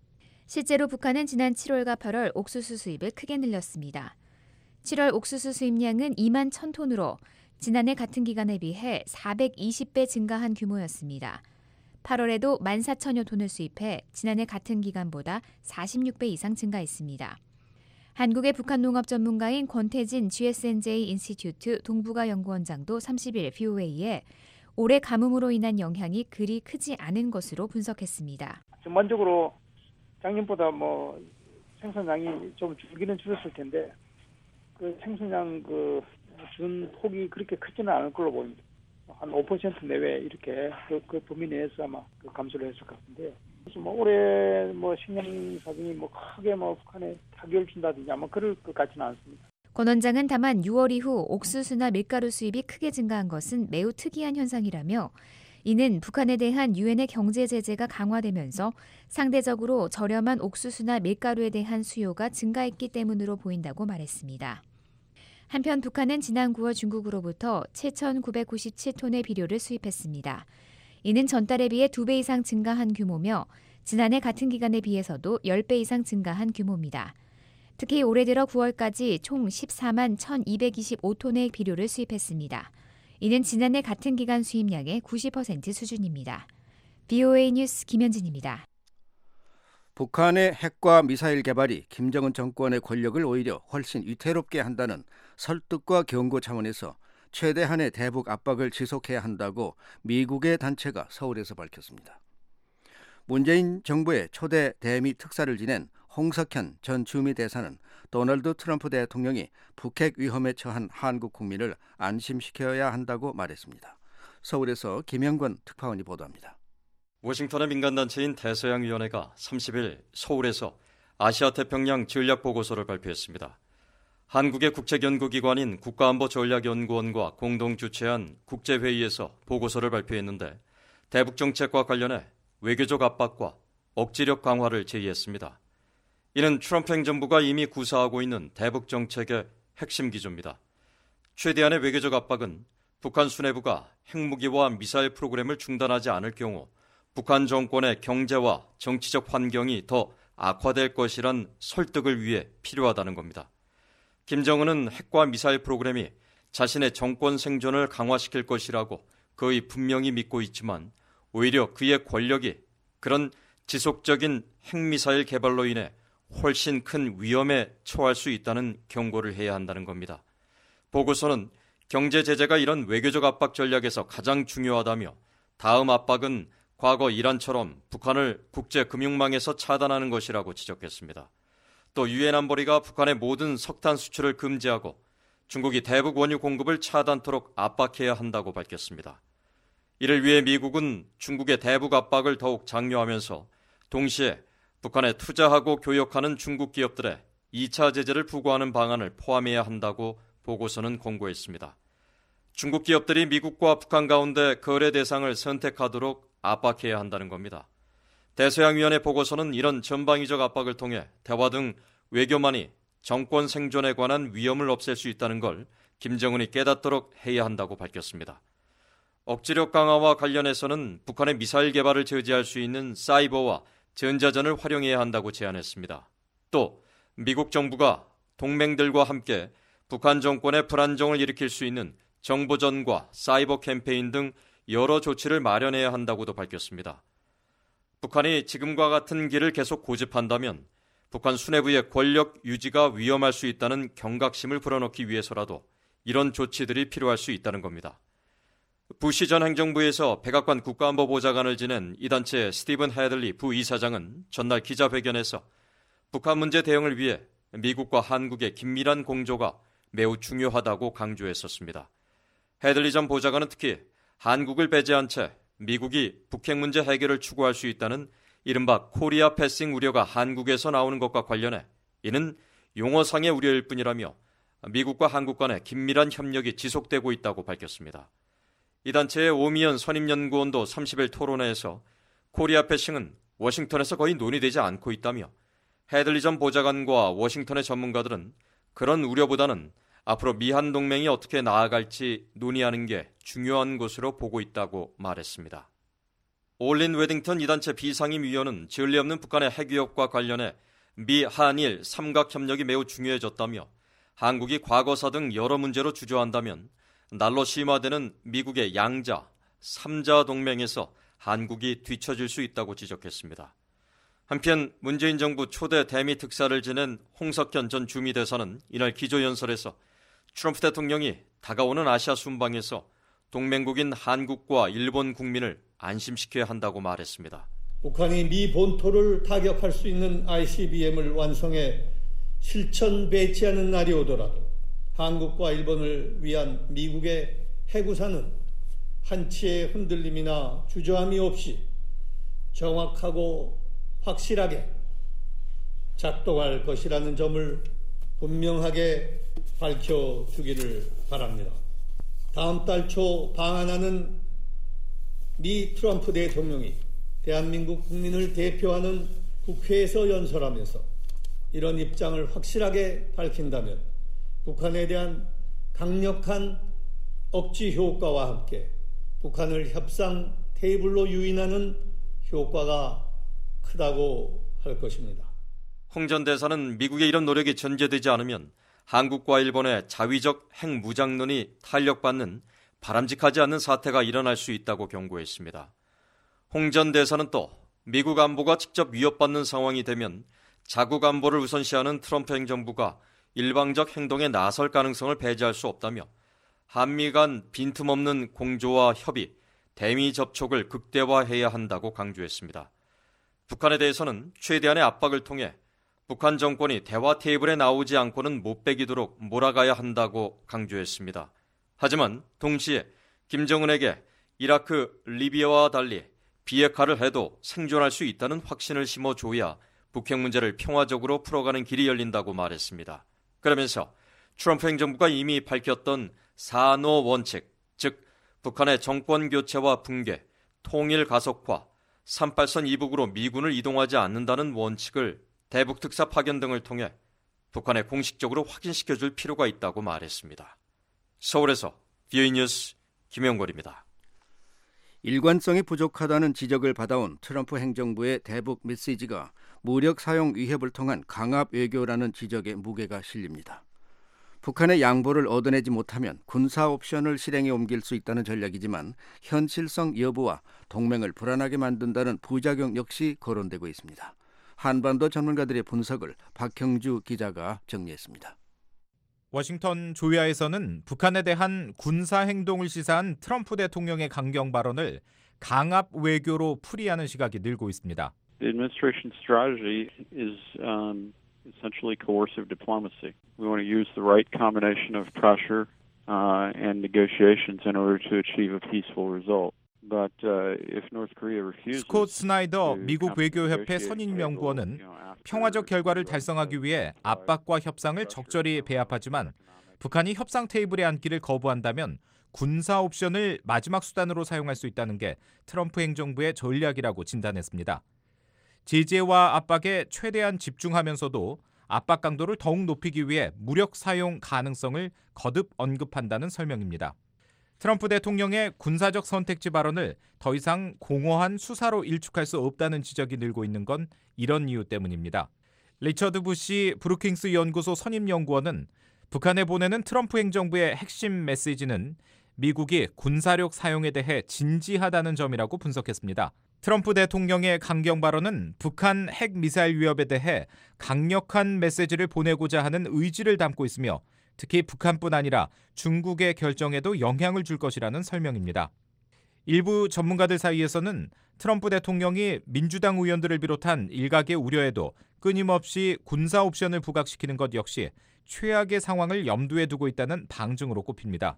Speaker 13: 실제로 북한은 지난 7월과 8월 옥수수 수입을 크게 늘렸습니다. 7월 옥수수 수입량은 2만 1,000톤으로 지난해 같은 기간에 비해 420배 증가한 규모였습니다. 8월에도 14,000여 톤을 수입해 지난해 같은 기간보다 46배 이상 증가했습니다. 한국의 북한 농업 전문가인 권태진 GSNJ 인스티튜트 동북아 연구원장도 30일 VOA에 올해 가뭄으로 인한 영향이 그리 크지 않은 것으로 분석했습니다.
Speaker 15: 전반적으로 작년보다 생산량이 좀 줄기는 줄었을 텐데 그 생산량 준 폭이 그렇게 크지는 않을 걸로 보입니다. 한 5% 내외 이렇게 그 범위 내에서 아마 감소를 했을 것 같은데 그래서 올해 식량 사정이 크게 북한에 타격을 준다든지 아마 그럴 것 같지는 않습니다.
Speaker 13: 권 원장은 다만 6월 이후 옥수수나 밀가루 수입이 크게 증가한 것은 매우 특이한 현상이라며 이는 북한에 대한 유엔의 경제 제재가 강화되면서 상대적으로 저렴한 옥수수나 밀가루에 대한 수요가 증가했기 때문으로 보인다고 말했습니다. 한편 북한은 지난 9월 중국으로부터 7,997톤의 비료를 수입했습니다. 이는 전달에 비해 2배 이상 증가한 규모며 지난해 같은 기간에 비해서도 10배 이상 증가한 규모입니다. 특히 올해 들어 9월까지 총 14만 1,225톤의 비료를 수입했습니다. 이는 지난해 같은 기간 수입량의 90% 수준입니다. BOA 뉴스 김현진입니다.
Speaker 5: 북한의 핵과 미사일 개발이 김정은 정권의 권력을 오히려 훨씬 위태롭게 한다는 설득과 경고 차원에서 최대한의 대북 압박을 지속해야 한다고 미국의 단체가 서울에서 밝혔습니다. 문재인 정부의 초대 대미 특사를 지낸 홍석현 전 주미 대사는 도널드 트럼프 대통령이 북핵 위험에 처한 한국 국민을 안심시켜야 한다고 말했습니다. 서울에서 김영권 특파원이 보도합니다.
Speaker 16: 워싱턴의 민간단체인 대서양위원회가 30일 서울에서 아시아태평양 전략보고서를 발표했습니다. 한국의 국책연구기관인 국가안보전략연구원과 공동 주최한 국제회의에서 보고서를 발표했는데 대북정책과 관련해 외교적 압박과 억지력 강화를 제의했습니다. 이는 트럼프 행정부가 이미 구사하고 있는 대북정책의 핵심 기조입니다. 최대한의 외교적 압박은 북한 수뇌부가 핵무기와 미사일 프로그램을 중단하지 않을 경우 북한 정권의 경제와 정치적 환경이 더 악화될 것이란 설득을 위해 필요하다는 겁니다. 김정은은 핵과 미사일 프로그램이 자신의 정권 생존을 강화시킬 것이라고 거의 분명히 믿고 있지만 오히려 그의 권력이 그런 지속적인 핵미사일 개발로 인해 훨씬 큰 위험에 처할 수 있다는 경고를 해야 한다는 겁니다. 보고서는 경제 제재가 이런 외교적 압박 전략에서 가장 중요하다며 다음 압박은 과거 이란처럼 북한을 국제금융망에서 차단하는 것이라고 지적했습니다. 또 유엔 안보리가 북한의 모든 석탄 수출을 금지하고 중국이 대북 원유 공급을 차단토록 압박해야 한다고 밝혔습니다. 이를 위해 미국은 중국의 대북 압박을 더욱 장려하면서 동시에 북한에 투자하고 교역하는 중국 기업들의 2차 제재를 부과하는 방안을 포함해야 한다고 보고서는 권고했습니다. 중국 기업들이 미국과 북한 가운데 거래 대상을 선택하도록 압박해야 한다는 겁니다. 대서양위원회 보고서는 이런 전방위적 압박을 통해 대화 등 외교만이 정권 생존에 관한 위험을 없앨 수 있다는 걸 김정은이 깨닫도록 해야 한다고 밝혔습니다. 억지력 강화와 관련해서는 북한의 미사일 개발을 저지할 수 있는 사이버와 전자전을 활용해야 한다고 제안했습니다. 또 미국 정부가 동맹들과 함께 북한 정권의 불안정을 일으킬 수 있는 정보전과 사이버 캠페인 등 여러 조치를 마련해야 한다고도 밝혔습니다. 북한이 지금과 같은 길을 계속 고집한다면 북한 수뇌부의 권력 유지가 위험할 수 있다는 경각심을 불어넣기 위해서라도 이런 조치들이 필요할 수 있다는 겁니다. 부시 전 행정부에서 백악관 국가안보보좌관을 지낸 이 단체의 스티븐 헤들리 부이사장은 전날 기자회견에서 북한 문제 대응을 위해 미국과 한국의 긴밀한 공조가 매우 중요하다고 강조했었습니다. 헤들리 전 보좌관은 특히 한국을 배제한 채 미국이 북핵 문제 해결을 추구할 수 있다는 이른바 코리아 패싱 우려가 한국에서 나오는 것과 관련해 이는 용어상의 우려일 뿐이라며 미국과 한국 간의 긴밀한 협력이 지속되고 있다고 밝혔습니다. 이 단체의 오미연 선임연구원도 30일 토론회에서 코리아 패싱은 워싱턴에서 거의 논의되지 않고 있다며 헤들리 전 보좌관과 워싱턴의 전문가들은 그런 우려보다는 앞으로 미한 동맹이 어떻게 나아갈지 논의하는 게 중요한 것으로 보고 있다고 말했습니다. 올린 웨딩턴 이 단체 비상임위원은 전례 없는 북한의 핵위협과 관련해 미, 한일, 삼각협력이 매우 중요해졌다며 한국이 과거사 등 여러 문제로 주저한다면 날로 심화되는 미국의 양자, 3자 동맹에서 한국이 뒤처질 수 있다고 지적했습니다. 한편 문재인 정부 초대 대미 특사를 지낸 홍석현 전 주미 대사는 이날 기조연설에서 트럼프 대통령이 다가오는 아시아 순방에서 동맹국인 한국과 일본 국민을 안심시켜야 한다고 말했습니다.
Speaker 17: 북한이 미 본토를 타격할 수 있는 ICBM을 완성해 실천 배치하는 날이 오더라도 한국과 일본을 위한 미국의 해구사는 한치의 흔들림이나 주저함이 없이 정확하고 확실하게 작동할 것이라는 점을 분명하게 밝혀주기를 바랍니다. 다음 달 초 방한하는 미 트럼프 대통령이 대한민국 국민을 대표하는 국회에서 연설하면서 이런 입장을 확실하게 밝힌다면 북한에 대한 강력한 억지 효과와 함께 북한을 협상 테이블로 유인하는 효과가 크다고 할 것입니다.
Speaker 16: 홍 전 대사는 미국의 이런 노력이 전제되지 않으면 한국과 일본의 자위적 핵무장론이 탄력받는 바람직하지 않는 사태가 일어날 수 있다고 경고했습니다. 홍 전 대사는 또 미국 안보가 직접 위협받는 상황이 되면 자국 안보를 우선시하는 트럼프 행정부가 일방적 행동에 나설 가능성을 배제할 수 없다며 한미 간 빈틈없는 공조와 협의, 대미 접촉을 극대화해야 한다고 강조했습니다. 북한에 대해서는 최대한의 압박을 통해 북한 정권이 대화 테이블에 나오지 않고는 못 배기도록 몰아가야 한다고 강조했습니다. 하지만 동시에 김정은에게 이라크, 리비아와 달리 비핵화를 해도 생존할 수 있다는 확신을 심어줘야 북핵 문제를 평화적으로 풀어가는 길이 열린다고 말했습니다. 그러면서 트럼프 행정부가 이미 밝혔던 4노 원칙, 즉 북한의 정권 교체와 붕괴, 통일 가속화, 38선 이북으로 미군을 이동하지 않는다는 원칙을 대북 특사 파견 등을 통해 북한에 공식적으로 확인시켜줄 필요가 있다고 말했습니다. 서울에서 VOA 뉴스 김영걸입니다.
Speaker 5: 일관성이 부족하다는 지적을 받아온 트럼프 행정부의 대북 메시지가 무력 사용 위협을 통한 강압 외교라는 지적에 무게가 실립니다. 북한의 양보를 얻어내지 못하면 군사 옵션을 실행에 옮길 수 있다는 전략이지만 현실성 여부와 동맹을 불안하게 만든다는 부작용 역시 거론되고 있습니다. 한반도 전문가들의 분석을 박형주 기자가 정리했습니다.
Speaker 18: 워싱턴 조야에서는 북한에 대한 군사 행동을 시사한 트럼프 대통령의 강경 발언을 강압 외교로 풀이하는 시각이 늘고 있습니다.
Speaker 12: The administration's strategy is essentially coercive diplomacy. We want to use the right combination of pressure and negotiations in order to achieve a peaceful result. But if North Korea refuses,
Speaker 18: 스콧 스나이더 미국 외교협회 선임연구원은 평화적 결과를 달성하기 위해 압박과 협상을 적절히 배합하지만 북한이 협상 테이블에 앉기를 거부한다면 군사 옵션을 마지막 수단으로 사용할 수 있다는 게 트럼프 행정부의 전략이라고 진단했습니다. 제재와 압박에 최대한 집중하면서도 압박 강도를 더욱 높이기 위해 무력 사용 가능성을 거듭 언급한다는 설명입니다. 트럼프 대통령의 군사적 선택지 발언을 더 이상 공허한 수사로 일축할 수 없다는 지적이 늘고 있는 건 이런 이유 때문입니다. 리처드 부시 브루킹스 연구소 선임연구원은 북한에 보내는 트럼프 행정부의 핵심 메시지는 미국이 군사력 사용에 대해 진지하다는 점이라고 분석했습니다. 트럼프 대통령의 강경 발언은 북한 핵미사일 위협에 대해 강력한 메시지를 보내고자 하는 의지를 담고 있으며 특히 북한뿐 아니라 중국의 결정에도 영향을 줄 것이라는 설명입니다. 일부 전문가들 사이에서는 트럼프 대통령이 민주당 의원들을 비롯한 일각의 우려에도 끊임없이 군사 옵션을 부각시키는 것 역시 최악의 상황을 염두에 두고 있다는 방증으로 꼽힙니다.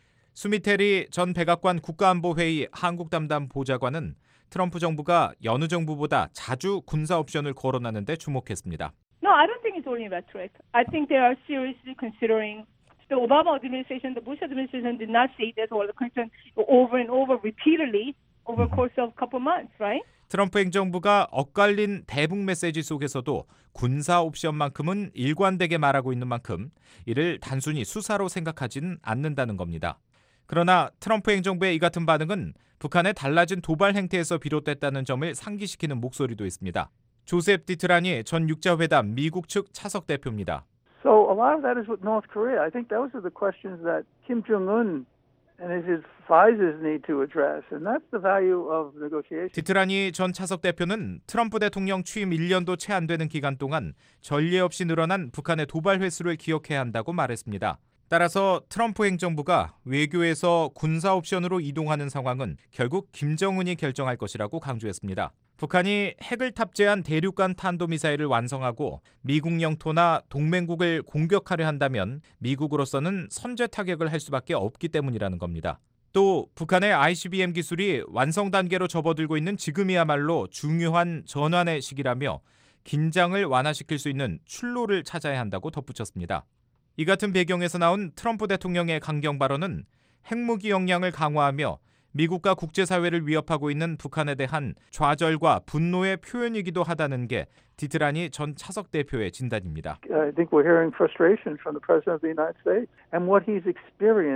Speaker 18: 수미테리 전 백악관 국가안보회의 한국 담당 보좌관은 트럼프 정부가 여느 정부보다 자주 군사 옵션을 거론하는 데 주목했습니다.
Speaker 19: No, I don't think it's only rhetoric. I think they are seriously considering. The Obama administration, the Bush administration did not say this or the Clinton over and over repeatedly over the course of a couple months, right?
Speaker 18: 트럼프 행정부가 엇갈린 대북 메시지 속에서도 군사 옵션만큼은 일관되게 말하고 있는 만큼 이를 단순히 수사로 생각하지는 않는다는 겁니다. 그러나 트럼프 행정부의 이 같은 반응은 북한의 달라진 도발 행태에서 비롯됐다는 점을 상기시키는 목소리도 있습니다. 조셉 디트라니 전 육자회담 미국 측 차석 대표입니다.
Speaker 15: So a lot of that is with North Korea. I think those are the questions that Kim Jong-un and his advisors need to address, and that's the value of negotiation.
Speaker 18: 디트라니 전 차석 대표는 트럼프 대통령 취임 1년도 채 안 되는 기간 동안 전례 없이 늘어난 북한의 도발 횟수를 기억해야 한다고 말했습니다. 따라서 트럼프 행정부가 외교에서 군사 옵션으로 이동하는 상황은 결국 김정은이 결정할 것이라고 강조했습니다. 북한이 핵을 탑재한 대륙간 탄도미사일을 완성하고 미국 영토나 동맹국을 공격하려 한다면 미국으로서는 선제 타격을 할 수밖에 없기 때문이라는 겁니다. 또 북한의 ICBM 기술이 완성 단계로 접어들고 있는 지금이야말로 중요한 전환의 시기라며 긴장을 완화시킬 수 있는 출로를 찾아야 한다고 덧붙였습니다. 이 같은 배경에서 나온 트럼프 대통령의 강경 발언은 핵무기 역량을 강화하며 미국과 국제사회를 위협하고 있는 북한에 대한 좌절과 분노의 표현이기도 하다는 게 디트라니 전 차석 대표의 진단입니다.
Speaker 15: I think we're hearing frustration from the President of the United States and what he's experienced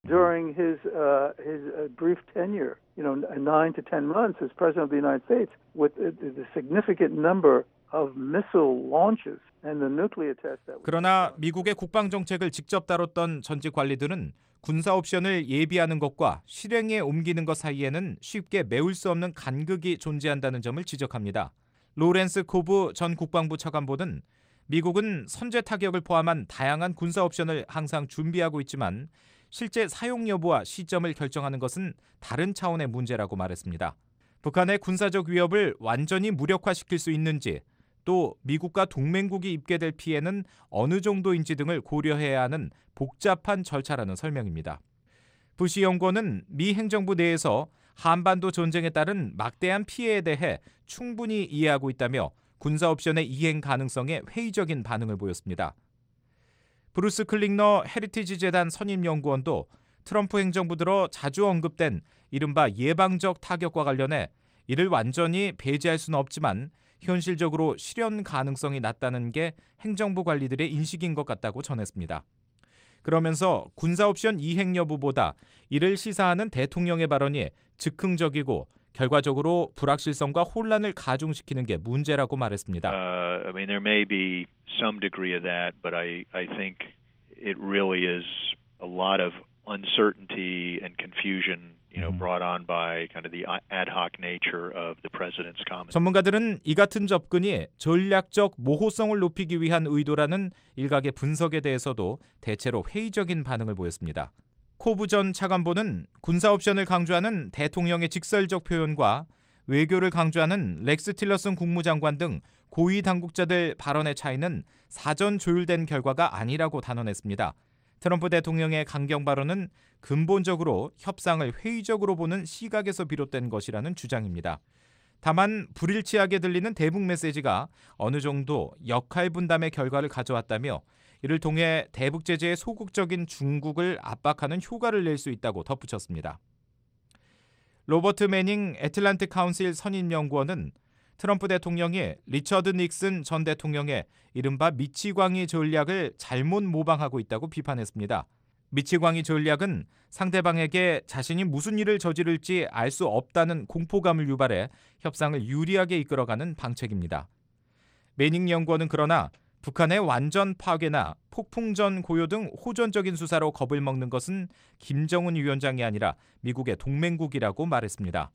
Speaker 15: During his brief tenure, 9 to 10 months as president of the United States, with the significant number of missile launches and the nuclear tests that.
Speaker 18: 그러나 미국의 국방 정책을 직접 다뤘던 전직 관리들은 군사 옵션을 예비하는 것과 실행에 옮기는 것 사이에는 쉽게 메울 수 없는 간극이 존재한다는 점을 지적합니다. 로렌스 코브 전 국방부 차관보는 미국은 선제 타격을 포함한 다양한 군사 옵션을 항상 준비하고 있지만 실제 사용 여부와 시점을 결정하는 것은 다른 차원의 문제라고 말했습니다. 북한의 군사적 위협을 완전히 무력화시킬 수 있는지, 또 미국과 동맹국이 입게 될 피해는 어느 정도인지 등을 고려해야 하는 복잡한 절차라는 설명입니다. 부시 연구원은 미 행정부 내에서 한반도 전쟁에 따른 막대한 피해에 대해 충분히 이해하고 있다며 군사 옵션의 이행 가능성에 회의적인 반응을 보였습니다. 브루스 클링너 헤리티지 재단 선임 연구원도 트럼프 행정부 들어 자주 언급된 이른바 예방적 타격과 관련해 이를 완전히 배제할 수는 없지만 현실적으로 실현 가능성이 낮다는 게 행정부 관리들의 인식인 것 같다고 전했습니다. 그러면서 군사 옵션 이행 여부보다 이를 시사하는 대통령의 발언이 즉흥적이고 결과적으로 불확실성과 혼란을 가중시키는 게 문제라고 말했습니다.
Speaker 20: I mean, there may be some degree of that, but I think it really is a lot of uncertainty and confusion, brought on by kind of the ad hoc nature of the president's comments.
Speaker 18: 전문가들은 이 같은 접근이 전략적 모호성을 높이기 위한 의도라는 일각의 분석에 대해서도 대체로 회의적인 반응을 보였습니다. 코브 전 차관보는 군사 옵션을 강조하는 대통령의 직설적 표현과 외교를 강조하는 렉스 틸러슨 국무장관 등 고위 당국자들 발언의 차이는 사전 조율된 결과가 아니라고 단언했습니다. 트럼프 대통령의 강경 발언은 근본적으로 협상을 회의적으로 보는 시각에서 비롯된 것이라는 주장입니다. 다만 불일치하게 들리는 대북 메시지가 어느 정도 역할 분담의 결과를 가져왔다며 이를 통해 대북 제재에 소극적인 중국을 압박하는 효과를 낼 수 있다고 덧붙였습니다. 로버트 매닝 애틀랜틱 카운실 선임 연구원은 트럼프 대통령이 리처드 닉슨 전 대통령의 이른바 미치광이 전략을 잘못 모방하고 있다고 비판했습니다. 미치광이 전략은 상대방에게 자신이 무슨 일을 저지를지 알 수 없다는 공포감을 유발해 협상을 유리하게 이끌어가는 방책입니다. 매닝 연구원은 그러나 북한의 완전 파괴나 폭풍전 고요 등 호전적인 수사로 겁을 먹는 것은 김정은 위원장이 아니라 미국의 동맹국이라고 말했습니다.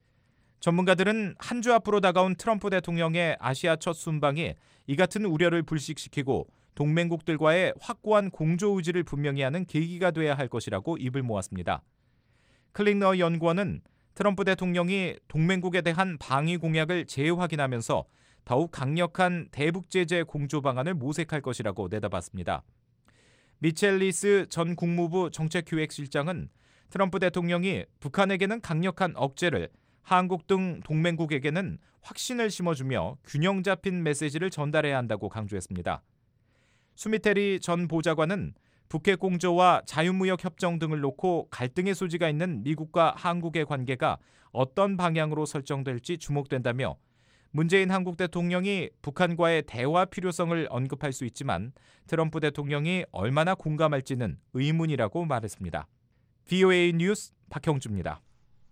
Speaker 18: 전문가들은 한 주 앞으로 다가온 트럼프 대통령의 아시아 첫 순방이 이 같은 우려를 불식시키고 동맹국들과의 확고한 공조 의지를 분명히 하는 계기가 돼야 할 것이라고 입을 모았습니다. 클링너 연구원은 트럼프 대통령이 동맹국에 대한 방위 공약을 재확인하면서 더욱 강력한 대북 제재 공조 방안을 모색할 것이라고 내다봤습니다. 미첼 리스 전 국무부 정책기획실장은 트럼프 대통령이 북한에게는 강력한 억제를, 한국 등 동맹국에게는 확신을 심어주며 균형 잡힌 메시지를 전달해야 한다고 강조했습니다. 수미테리 전 보좌관은 북핵 공조와 자유무역 협정 등을 놓고 갈등의 소지가 있는 미국과 한국의 관계가 어떤 방향으로 설정될지 주목된다며 문재인 한국 대통령이 북한과의 대화 필요성을 언급할 수 있지만 트럼프 대통령이 얼마나 공감할지는 의문이라고 말했습니다. VOA 뉴스 박형주입니다.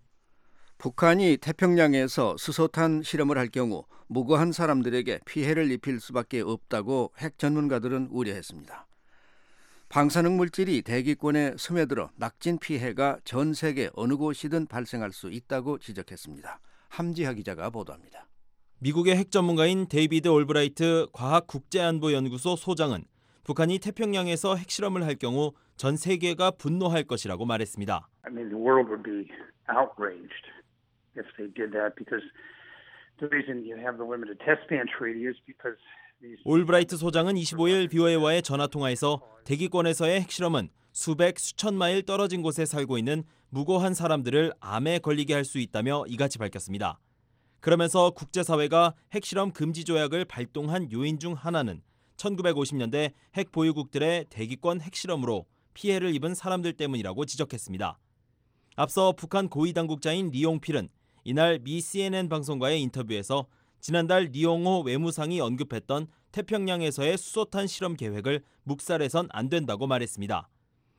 Speaker 5: 북한이 태평양에서 수소탄 실험을 할 경우 무고한 사람들에게 피해를 입힐 수밖에 없다고 핵 전문가들은 우려했습니다. 방사능 물질이 대기권에 스며들어 낙진 피해가 전 세계 어느 곳이든 발생할 수 있다고 지적했습니다. 함지하 기자가 보도합니다.
Speaker 9: 미국의 핵 전문가인 데이비드 올브라이트 과학국제안보연구소 소장은 북한이 태평양에서 핵실험을 할 경우 전 세계가 분노할 것이라고 말했습니다.
Speaker 21: I mean, the world would be outraged if they did that because the reason you have the limited test ban treaty is because
Speaker 9: 올브라이트 소장은 25일 BOA와의 전화통화에서 대기권에서의 핵실험은 수백, 수천 마일 떨어진 곳에 살고 있는 무고한 사람들을 암에 걸리게 할 수 있다며 이같이 밝혔습니다. 그러면서 국제사회가 핵실험 금지 조약을 발동한 요인 중 하나는 1950년대 핵 보유국들의 대기권 핵실험으로 피해를 입은 사람들 때문이라고 지적했습니다. 앞서 북한 고위 당국자인 리용필은 이날 미 CNN 방송과의 인터뷰에서 지난달 리용호 외무상이 언급했던 태평양에서의 수소탄 실험 계획을 묵살해선 안 된다고 말했습니다.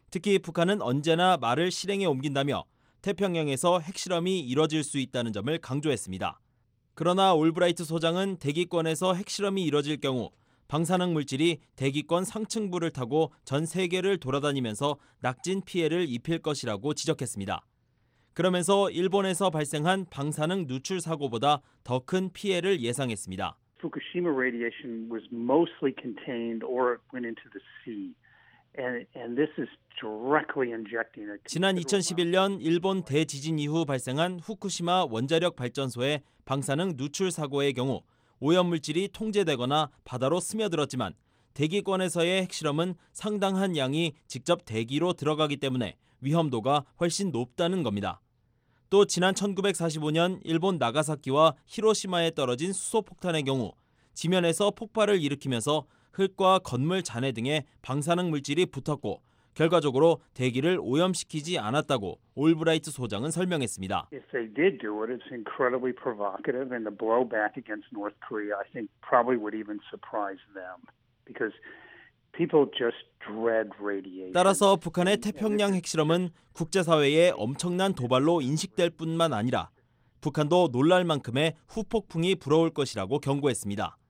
Speaker 9: 특히 북한은 언제나 말을 실행에 옮긴다며 태평양에서 핵실험이 이뤄질 수 있다는 점을 강조했습니다. 그러나 올브라이트 소장은 대기권에서 핵실험이 이뤄질 경우 방사능 물질이 대기권 상층부를 타고 전 세계를 돌아다니면서 낙진 피해를 입힐 것이라고 지적했습니다. 그러면서 일본에서 발생한 방사능 누출 사고보다 더 큰 피해를 예상했습니다.
Speaker 21: Fukushima radiation was mostly contained or went into the sea. And this is directly injecting a
Speaker 9: 지난 2011년 일본 대지진 이후 발생한 후쿠시마 원자력 발전소의 방사능 누출 사고의 경우 오염물질이 통제되거나 바다로 스며들었지만 대기권에서의 핵실험은 상당한 양이 직접 대기로 들어가기 때문에 위험도가 훨씬 높다는 겁니다. 또 지난 1945년 일본 나가사키와 히로시마에 떨어진 수소폭탄의 경우 지면에서 폭발을 일으키면서 흙과 건물 잔해 등의 방사능 물질이 붙었고 결과적으로 대기를 오염시키지 않았다고 올브라이트 소장은 설명했습니다.
Speaker 21: If they did do it, it's incredibly provocative, and the blowback against North Korea, I think, probably would even surprise them, because people just dread radiation.
Speaker 9: 따라서 북한의 태평양 핵실험은 국제사회의 엄청난 도발로 인식될 뿐만 아니라 북한도 놀랄 만큼의 후폭풍이 불어올 것이라고 경고했습니다.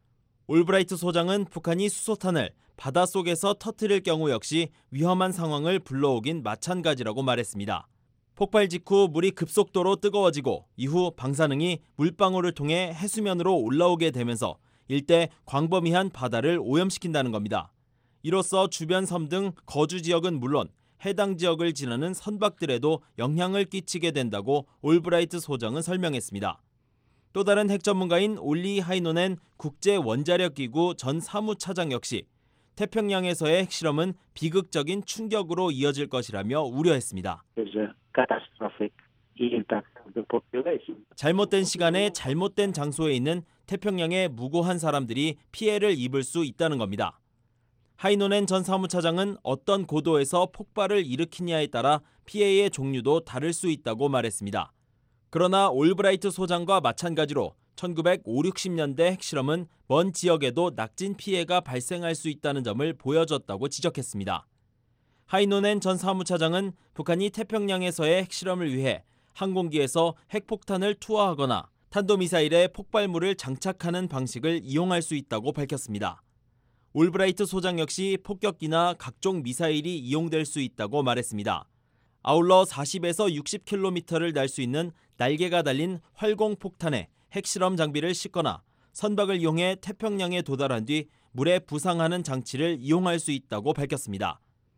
Speaker 9: 올브라이트 소장은 북한이 수소탄을 바닷속에서 터뜨릴 경우 역시 위험한 상황을 불러오긴 마찬가지라고 말했습니다. 폭발 직후 물이 급속도로 뜨거워지고 이후 방사능이 물방울을 통해 해수면으로 올라오게 되면서 일대 광범위한 바다를 오염시킨다는 겁니다. 이로써 주변 섬 등 거주 지역은 물론 해당 지역을 지나는 선박들에도 영향을 끼치게 된다고 올브라이트 소장은 설명했습니다. 또 다른 핵 전문가인 올리 하이노넨 국제원자력기구 전 사무차장 역시 태평양에서의 핵실험은 비극적인 충격으로 이어질 것이라며 우려했습니다. 잘못된 시간에 잘못된 장소에 있는 태평양의 무고한 사람들이 피해를 입을 수 있다는 겁니다. 하이노넨 전 사무차장은 어떤 고도에서 폭발을 일으키냐에 따라 피해의 종류도 다를 수 있다고 말했습니다. 그러나 올브라이트 소장과 마찬가지로 1950, 60년대 핵실험은 먼 지역에도 낙진 피해가 발생할 수 있다는 점을 보여줬다고 지적했습니다. 하이노넨 전 사무차장은 북한이 태평양에서의 핵실험을 위해 항공기에서 핵폭탄을 투하하거나 탄도미사일에 폭발물을 장착하는 방식을 이용할 수 있다고 밝혔습니다. 올브라이트 소장 역시 폭격기나 각종 미사일이 이용될 수 있다고 말했습니다. 아울러 40에서 60km를 날 수 있는 날개가 달린 활공폭탄에 핵실험 장비를 싣거나 선박을 이용해 태평양에 도달한 뒤 물에 부상하는 장치를 이용할 수 있다고 밝혔습니다.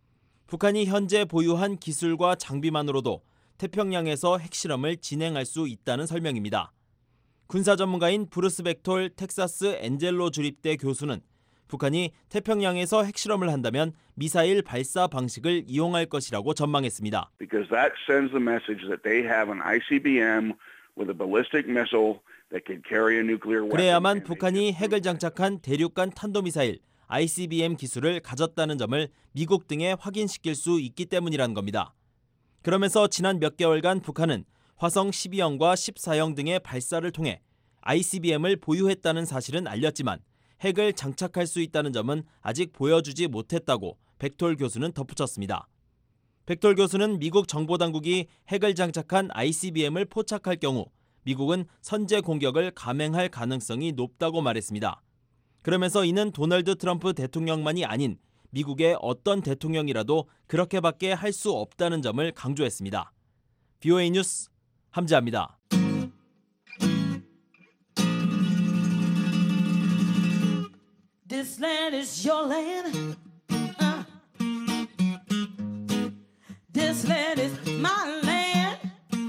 Speaker 9: 북한이 현재 보유한 기술과 장비만으로도 태평양에서 핵실험을 진행할 수 있다는 설명입니다. 군사 전문가인 브루스 벡톨 텍사스 엔젤로 주립대 교수는 북한이 태평양에서 핵실험을 한다면 미사일 발사 방식을 이용할 것이라고 전망했습니다.
Speaker 2: Because that sends the message that they have an ICBM with a ballistic missile that can carry a nuclear weapon.
Speaker 9: 그래야만 북한이 핵을 장착한 대륙간 탄도미사일 ICBM 기술을 가졌다는 점을 미국 등에 확인시킬 수 있기 때문이라는 겁니다. 그러면서 지난 몇 개월간 북한은 화성 12형과 14형 등의 발사를 통해 ICBM을 보유했다는 사실은 알렸지만 핵을 장착할 수 있다는 점은 아직 보여주지 못했다고 벡톨 교수는 덧붙였습니다. 벡톨 교수는 미국 정보당국이 핵을 장착한 ICBM을 포착할 경우 미국은 선제 공격을 감행할 가능성이 높다고 말했습니다. 그러면서 이는 도널드 트럼프 대통령만이 아닌 미국의 어떤 대통령이라도 그렇게밖에 할 수 없다는 점을 강조했습니다. VOA 뉴스 함지아입니다.
Speaker 22: This land is your land. This land is my land.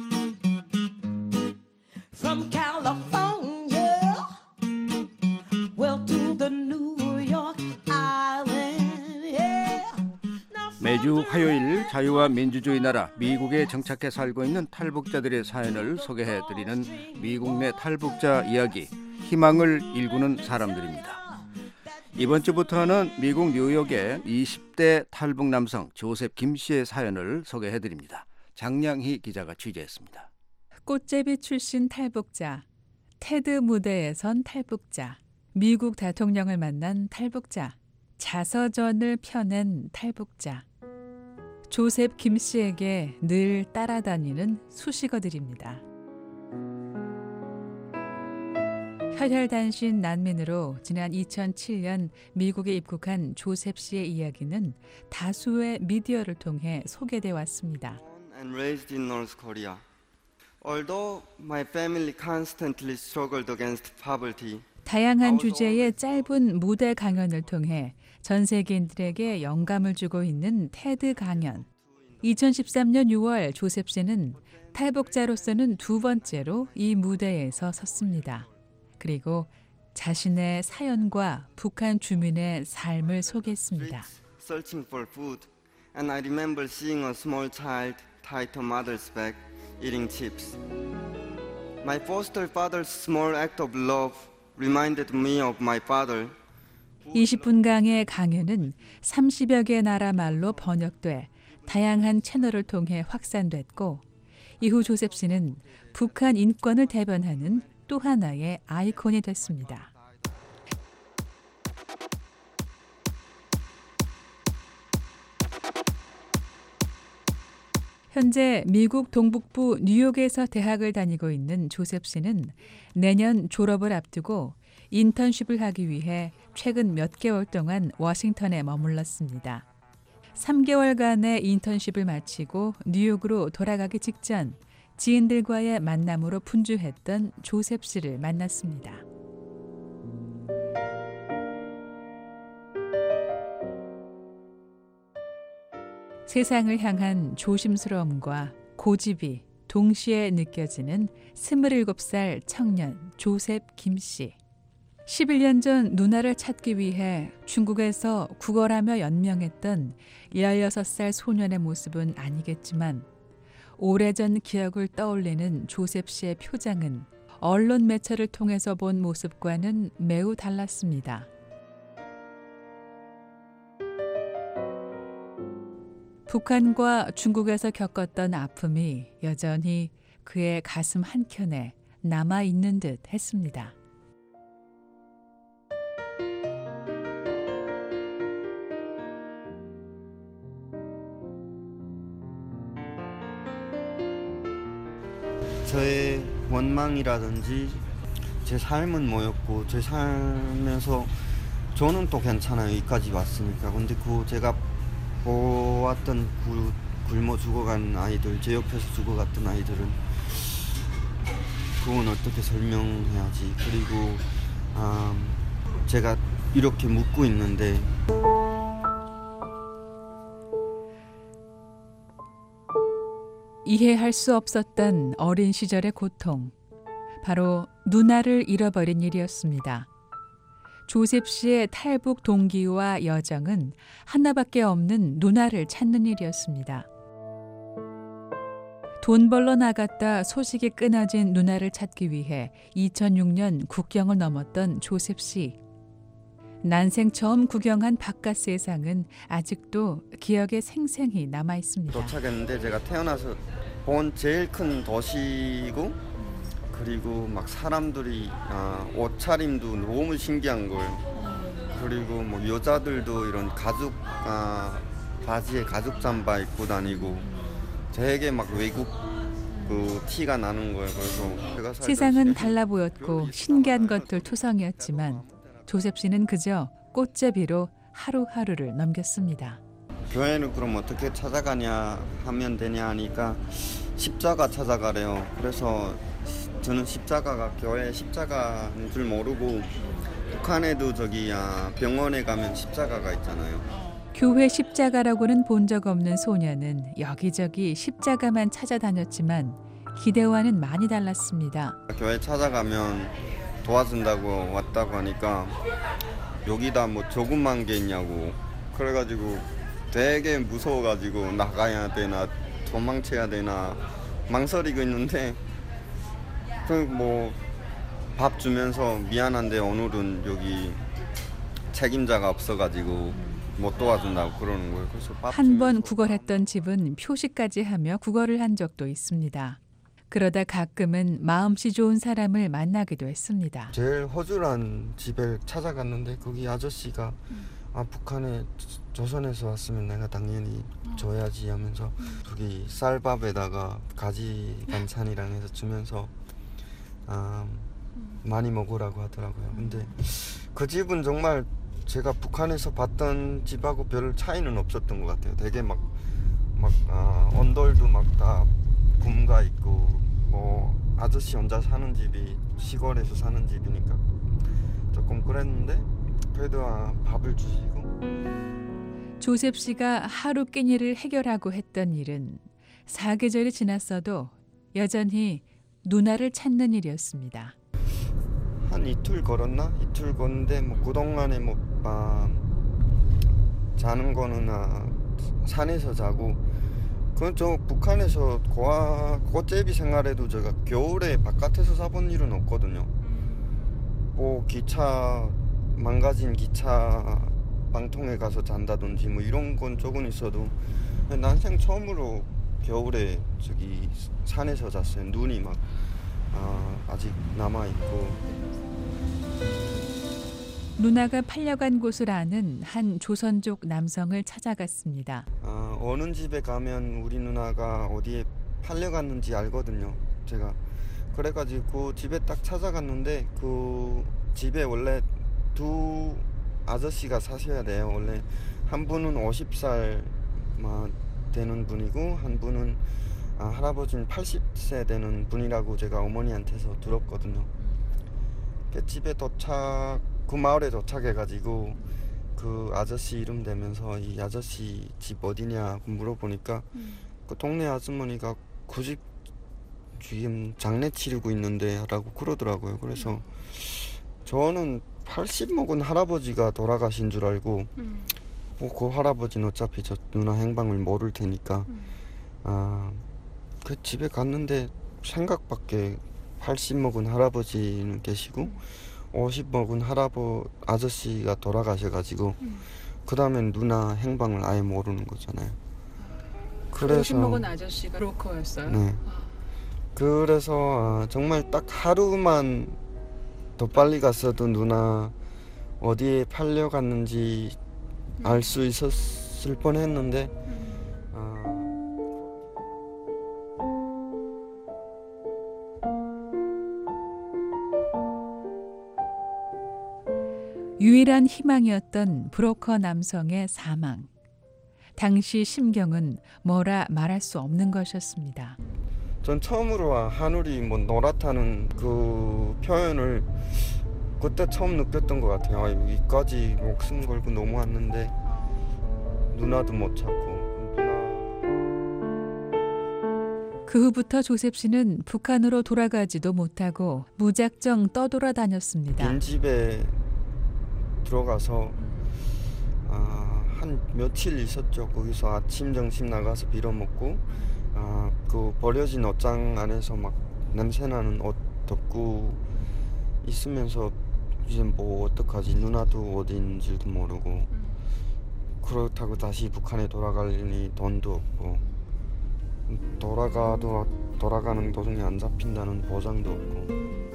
Speaker 22: From California, well to the New York Island. Yeah.
Speaker 5: 매주 화요일 자유와 민주주의 나라 미국에 정착해 살고 있는 탈북자들의 사연을 소개해드리는 미국 내 탈북자 이야기, 희망을 일구는 사람들입니다. 이번 주부터는 미국 뉴욕의 20대 탈북 남성 조셉 김 씨의 사연을 소개해드립니다. 장량희 기자가 취재했습니다.
Speaker 3: 꽃제비 출신 탈북자, 테드 무대에 선 탈북자, 미국 대통령을 만난 탈북자, 자서전을 펴낸 탈북자. 조셉 김 씨에게 늘 따라다니는 수식어들입니다. 혈혈단신 난민으로 지난 2007년 미국에 입국한 조셉 씨의 이야기는 다수의 미디어를 통해 소개돼 왔습니다.
Speaker 1: And raised in North Korea. Although my family constantly struggled against poverty.
Speaker 3: 다양한 주제의 짧은 무대 강연을 통해 전 세계인들에게 영감을 주고 있는 테드 강연. 2013년 6월 조셉 씨는 탈북자로서는 두 번째로 이 무대에서 섰습니다. 그리고 자신의 사연과 북한 주민의 삶을 소개했습니다.
Speaker 1: Searching for food, and I remember seeing a small child tied to mother's back, eating chips. My foster father's small act of love reminded me of my father.
Speaker 3: 20분간의 강연은 30여 개 나라 말로 번역돼 다양한 채널을 통해 확산됐고 이후 조셉 씨는 북한 인권을 대변하는 또 하나의 아이콘이 됐습니다. 현재 미국 동북부 뉴욕에서 대학을 다니고 있는 조셉 씨는 내년 졸업을 앞두고 인턴십을 하기 위해 최근 몇 개월 동안 워싱턴에 머물렀습니다. 3개월간의 인턴십을 마치고 뉴욕으로 돌아가기 직전 지인들과의 만남으로 분주했던 조셉 씨를 만났습니다. 세상을 향한 조심스러움과 고집이 동시에 느껴지는 27살 청년 조셉 김 씨. 11년 전 누나를 찾기 위해 중국에서 구걸하며 연명했던 16살 소년의 모습은 아니겠지만 오래전 기억을 떠올리는 조셉 씨의 표정은 언론 매체를 통해서 본 모습과는 매우 달랐습니다. 북한과 중국에서 겪었던 아픔이 여전히 그의 가슴 한켠에 남아있는 듯 했습니다.
Speaker 1: 저의 원망이라든지 제 삶은 뭐였고 제 삶에서 저는 또 괜찮아요. 여기까지 왔으니까. 근데 그 제가 보았던 굶어 죽어간 아이들, 제 옆에서 죽어갔던 아이들은 그건 어떻게 설명해야지. 그리고 제가 이렇게 묻고 있는데
Speaker 3: 이해할 수 없었던 어린 시절의 고통, 바로 누나를 잃어버린 일이었습니다. 조셉 씨의 탈북 동기와 여정은 하나밖에 없는 누나를 찾는 일이었습니다. 돈 벌러 나갔다 소식이 끊어진 누나를 찾기 위해 2006년 국경을 넘었던 조셉 씨. 난생 처음 구경한 바깥 세상은 아직도 기억에 생생히 남아 있습니다.
Speaker 1: 도착했는데 제가 태어나서 본 제일 큰 도시고 그리고 막 사람들이 옷차림도 너무 신기한 거예요. 그리고 뭐 여자들도 이런 가죽 바지에 가죽 잠바 입고 다니고 되게 막 외국 그 티가 나는 거예요. 그래서 제가
Speaker 3: 세상은 달라 보였고 신기한 것들 투성이었지만 조셉 씨는 그저 꽃제비로 하루하루를 넘겼습니다.
Speaker 1: 교회는 그럼 어떻게 찾아가냐 하면 되냐 하니까 십자가 찾아가래요. 그래서 저는 십자가가 교회 십자가인 줄 모르고 북한에도 저기 병원에 가면 십자가가 있잖아요.
Speaker 3: 교회 십자가라고는 본 적 없는 소녀는 여기저기 십자가만 찾아다녔지만 기대와는 많이 달랐습니다.
Speaker 1: 교회 찾아가면 도와준다고 왔다고 하니까 여기다 뭐 조그만 게 있냐고 그래가지고 되게 무서워가지고 나가야 되나 도망쳐야 되나 망설이고 있는데 뭐 밥 주면서 미안한데 오늘은 여기 책임자가 없어가지고 못 도와준다고 그러는 거예요. 그래서
Speaker 3: 한 번 구걸했던 집은 표시까지 하며 구걸을 한 적도 있습니다. 그러다 가끔은 마음씨 좋은 사람을 만나기도 했습니다.
Speaker 1: 제일 허술한 집에 찾아갔는데 거기 아저씨가 북한에 조선에서 왔으면 내가 당연히 줘야지 하면서 거기 쌀밥에다가 가지 반찬이랑 해서 주면서 많이 먹으라고 하더라고요. 근데 그 집은 정말 제가 북한에서 봤던 집하고 별 차이는 없었던 것 같아요. 되게 막 언돌도 막 다 붐가 있고 뭐 아저씨 혼자 사는 집이 시골에서 사는 집이니까 조금 그랬는데 그래도 밥을 주시고.
Speaker 3: 조셉 씨가 하루 끼니를 해결하고 했던 일은 사계절이 지났어도 여전히 누나를 찾는 일이었습니다.
Speaker 1: 한 이틀 걸었나? 이틀 걷는데 뭐 그동안에 뭐 자는 거는 산에서 자고 그건 저 북한에서 꽃제비 생활에도 제가 겨울에 바깥에서 사본 일은 없거든요. 뭐 기차 망가진 기차 방통에 가서 잔다든지 뭐 이런 건 조금 있어도 난생 처음으로 겨울에 저기 산에서 잤어요. 눈이 막 아직 남아 있고.
Speaker 3: 누나가 팔려간 곳을 아는 한 조선족 남성을 찾아갔습니다.
Speaker 1: 어느 집에 가면 우리 누나가 어디에 팔려갔는지 알거든요. 제가 그래가지고 그 집에 딱 찾아갔는데 그 집에 원래 두 아저씨가 사셔야 돼요. 원래 한 분은 50살 되는 분이고 한 분은 할아버지는 80세 되는 분이라고 제가 어머니한테서 들었거든요. 그 집에 그 마을에 도착해가지고 그 아저씨 이름 대면서 이 아저씨 집 어디냐고 물어보니까 그 동네 아주머니가 그 집 지금 장례 치르고 있는데 라고 그러더라고요. 그래서 저는 80 먹은 할아버지가 돌아가신 줄 알고 뭐 그 할아버지는 어차피 저 누나 행방을 모를 테니까 그 집에 갔는데 생각밖에 80 먹은 할아버지는 계시고 50 먹은 아저씨가 돌아가셔가지고 그 다음엔 누나 행방을 아예 모르는 거잖아요. 그래서
Speaker 3: 50 먹은 아저씨가 브로커였어요?
Speaker 1: 네. 그래서 정말 딱 하루만 더 빨리 갔어도 누나 어디에 팔려갔는지 알 수 있었을 뻔했는데
Speaker 3: 유일한 희망이었던 브로커 남성의 사망. 당시 심경은 뭐라 말할 수 없는 것이었습니다.
Speaker 1: 전 처음으로 하늘이 뭐 노랗다는 그 표현을 그때 처음 느꼈던 것 같아요. 여기까지 목숨 걸고 넘어왔는데 누나도 못 찾고.
Speaker 3: 그 후부터 조셉 씨는 북한으로 돌아가지도 못하고 무작정 떠돌아다녔습니다.
Speaker 1: 빈집에 들어가서 한 며칠 있었죠. 거기서 아침 점심 나가서 빌어먹고 그 버려진 옷장 안에서 막 냄새나는 옷 덮고 있으면서 이제 뭐 어떡하지, 누나도 어디 있는지도 모르고 그렇다고 다시 북한에 돌아가려니 돈도 없고 돌아가는 도중에 안 잡힌다는 보장도 없고.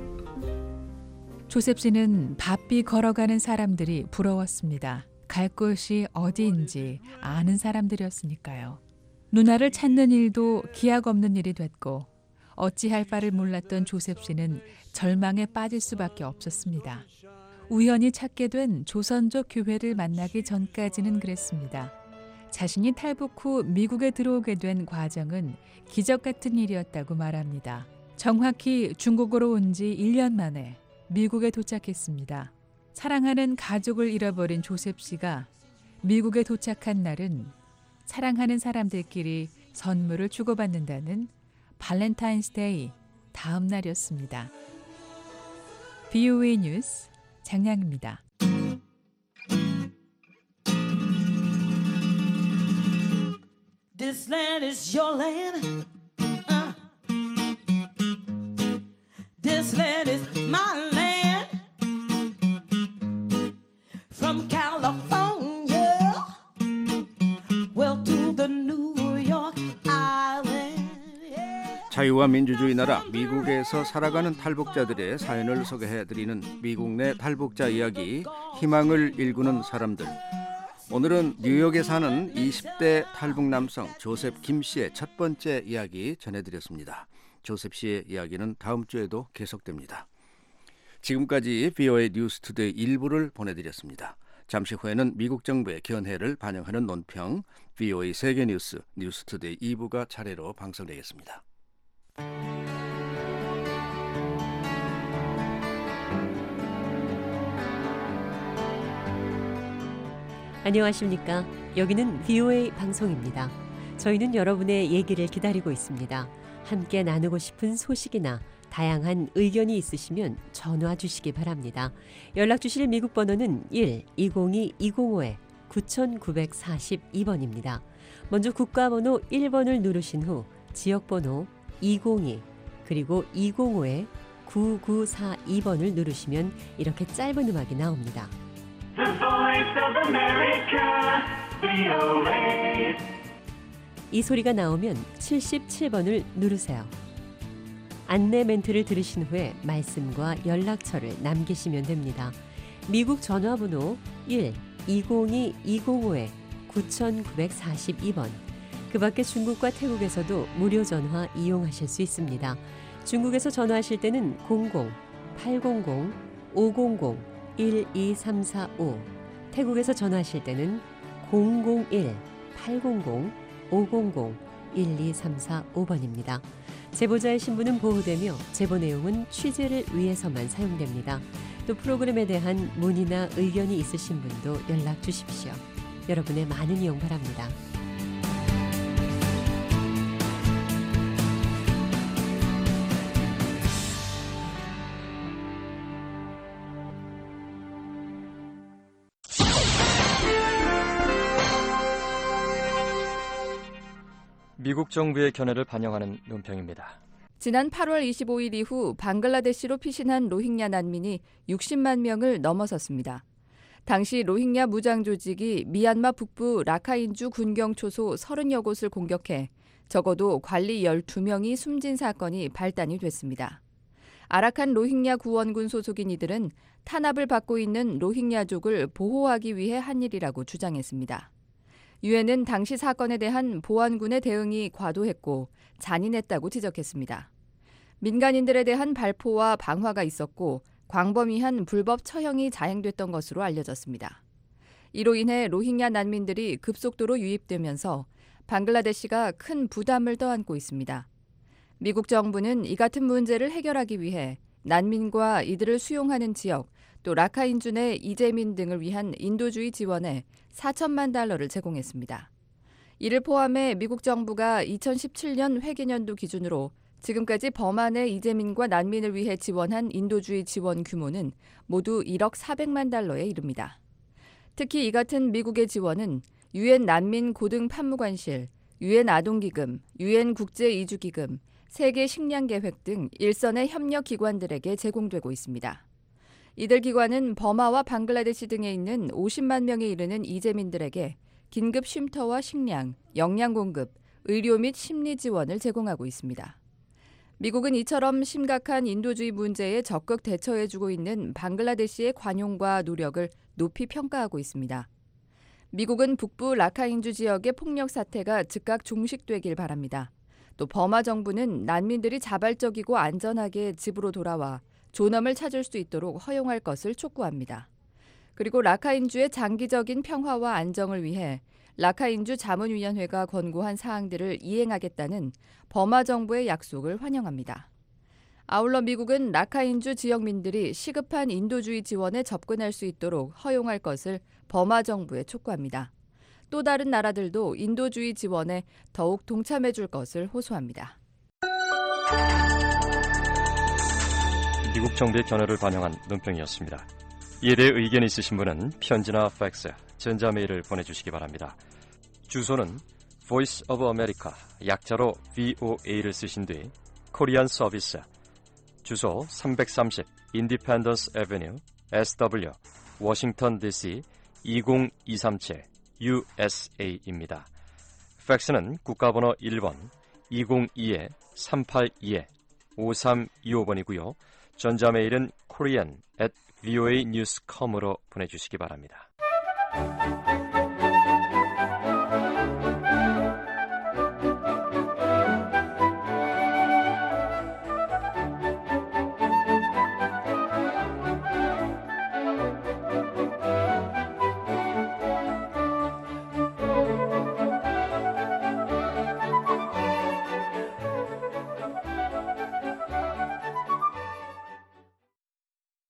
Speaker 3: 조셉 씨는 바삐 걸어가는 사람들이 부러웠습니다. 갈 곳이 어디인지 아는 사람들이었으니까요. 누나를 찾는 일도 기약 없는 일이 됐고 어찌할 바를 몰랐던 조셉 씨는 절망에 빠질 수밖에 없었습니다. 우연히 찾게 된 조선족 교회를 만나기 전까지는 그랬습니다. 자신이 탈북 후 미국에 들어오게 된 과정은 기적 같은 일이었다고 말합니다. 정확히 중국으로 온 지 1년 만에 미국에 도착했습니다. 사랑하는 가족을 잃어버린 조셉 씨가 미국에 도착한 날은 사랑하는 사람들끼리 선물을 주고받는다는 발렌타인스데이 다음 날이었습니다. BOA 뉴스 장량입니다.
Speaker 22: This land is your land. This land is my land. From California, well to the New York Island.
Speaker 5: 자유와 민주주의 나라 미국에서 살아가는 탈북자들의 사연을 소개해드리는 미국 내 탈북자 이야기, 희망을 일구는 사람들. 오늘은 뉴욕에 사는 20대 탈북 남성 조셉 김 씨의 첫 번째 이야기 전해드렸습니다. 조셉 씨의 이야기는 다음 주에도 계속됩니다. 지금까지 VOA 뉴스투데이 1부를 보내드렸습니다. 잠시 후에는 미국 정부의 견해를 반영하는 논평 VOA 세계뉴스 뉴스투데이 2부가 차례로 방송되겠습니다.
Speaker 6: 안녕하십니까? 여기는 VOA 방송입니다. 저희는 여러분의 얘기를 기다리고 있습니다. 함께 나누고 싶은 소식이나 다양한 의견이 있으시면 전화 주시기 바랍니다. 연락 주실 미국 번호는 1-202-250-9942번입니다. 먼저 국가번호 1번을 누르신 후 지역번호 202 그리고 205-9942번을 누르시면 이렇게 짧은 음악이 나옵니다.
Speaker 22: The Voice of America, VOA.
Speaker 6: 이 소리가 나오면 77번을 누르세요. 안내 멘트를 들으신 후에 말씀과 연락처를 남기시면 됩니다. 미국 전화번호 1-202-205-9942번. 그 밖에 중국과 태국에서도 무료 전화 이용하실 수 있습니다. 중국에서 전화하실 때는 00-800-500-12345, 태국에서 전화하실 때는 001-800-500-12345번입니다. 제보자의 신분은 보호되며 제보 내용은 취재를 위해서만 사용됩니다. 또 프로그램에 대한 문의나 의견이 있으신 분도 연락 주십시오. 여러분의 많은 이용 바랍니다.
Speaker 16: 미국 정부의 견해를 반영하는 논평입니다.
Speaker 7: 지난 8월 25일 이후 방글라데시로 피신한 로힝야 난민이 60만 명을 넘어섰습니다. 당시 로힝야 무장 조직이 미얀마 북부 라카인주 군경 초소 30여 곳을 공격해 적어도 관리 12명이 숨진 사건이 발단이 됐습니다. 아라칸 로힝야 구원군 소속인 이들은 탄압을 받고 있는 로힝야족을 보호하기 위해 한 일이라고 주장했습니다. 유엔은 당시 사건에 대한 보안군의 대응이 과도했고 잔인했다고 지적했습니다. 민간인들에 대한 발포와 방화가 있었고 광범위한 불법 처형이 자행됐던 것으로 알려졌습니다. 이로 인해 로힝야 난민들이 급속도로 유입되면서 방글라데시가 큰 부담을 떠안고 있습니다. 미국 정부는 이 같은 문제를 해결하기 위해 난민과 이들을 수용하는 지역, 또 라카인주 내 이재민 등을 위한 인도주의 지원에 4천만 달러를 제공했습니다. 이를 포함해 미국 정부가 2017년 회계년도 기준으로 지금까지 버마 내 이재민과 난민을 위해 지원한 인도주의 지원 규모는 모두 1억 400만 달러에 이릅니다. 특히 이 같은 미국의 지원은 유엔 난민 고등 판무관실, 유엔 아동기금, 유엔 국제이주기금, 세계식량계획 등 일선의 협력기관들에게 제공되고 있습니다. 이들 기관은 버마와 방글라데시 등에 있는 50만 명에 이르는 이재민들에게 긴급 쉼터와 식량, 영양 공급, 의료 및 심리 지원을 제공하고 있습니다. 미국은 이처럼 심각한 인도주의 문제에 적극 대처해주고 있는 방글라데시의 관용과 노력을 높이 평가하고 있습니다. 미국은 북부 라카인주 지역의 폭력 사태가 즉각 종식되길 바랍니다. 또 버마 정부는 난민들이 자발적이고 안전하게 집으로 돌아와 존엄을 찾을 수 있도록 허용할 것을 촉구합니다. 그리고 라카인주의 장기적인 평화와 안정을 위해 라카인주 자문위원회가 권고한 사항들을 이행하겠다는 버마 정부의 약속을 환영합니다. 아울러 미국은 라카인주 지역민들이 시급한 인도주의 지원에 접근할 수 있도록 허용할 것을 버마 정부에 촉구합니다. 또 다른 나라들도 인도주의 지원에 더욱 동참해 줄 것을 호소합니다.
Speaker 16: 미국 정부의 견해를 반영한 논평이었습니다. 이에 대해 의견이 있으신 분은 편지나 팩스, 전자메일을 보내주시기 바랍니다. 주소는 Voice of America, 약자로 VOA를 쓰신 뒤 코리안 서비스, 주소 330 Independence Avenue, SW, 워싱턴 DC 20237 USA입니다. 팩스는 국가번호 1번 202-382-5325번이고요. 전자메일은 korean@voanews.com으로 보내주시기 바랍니다.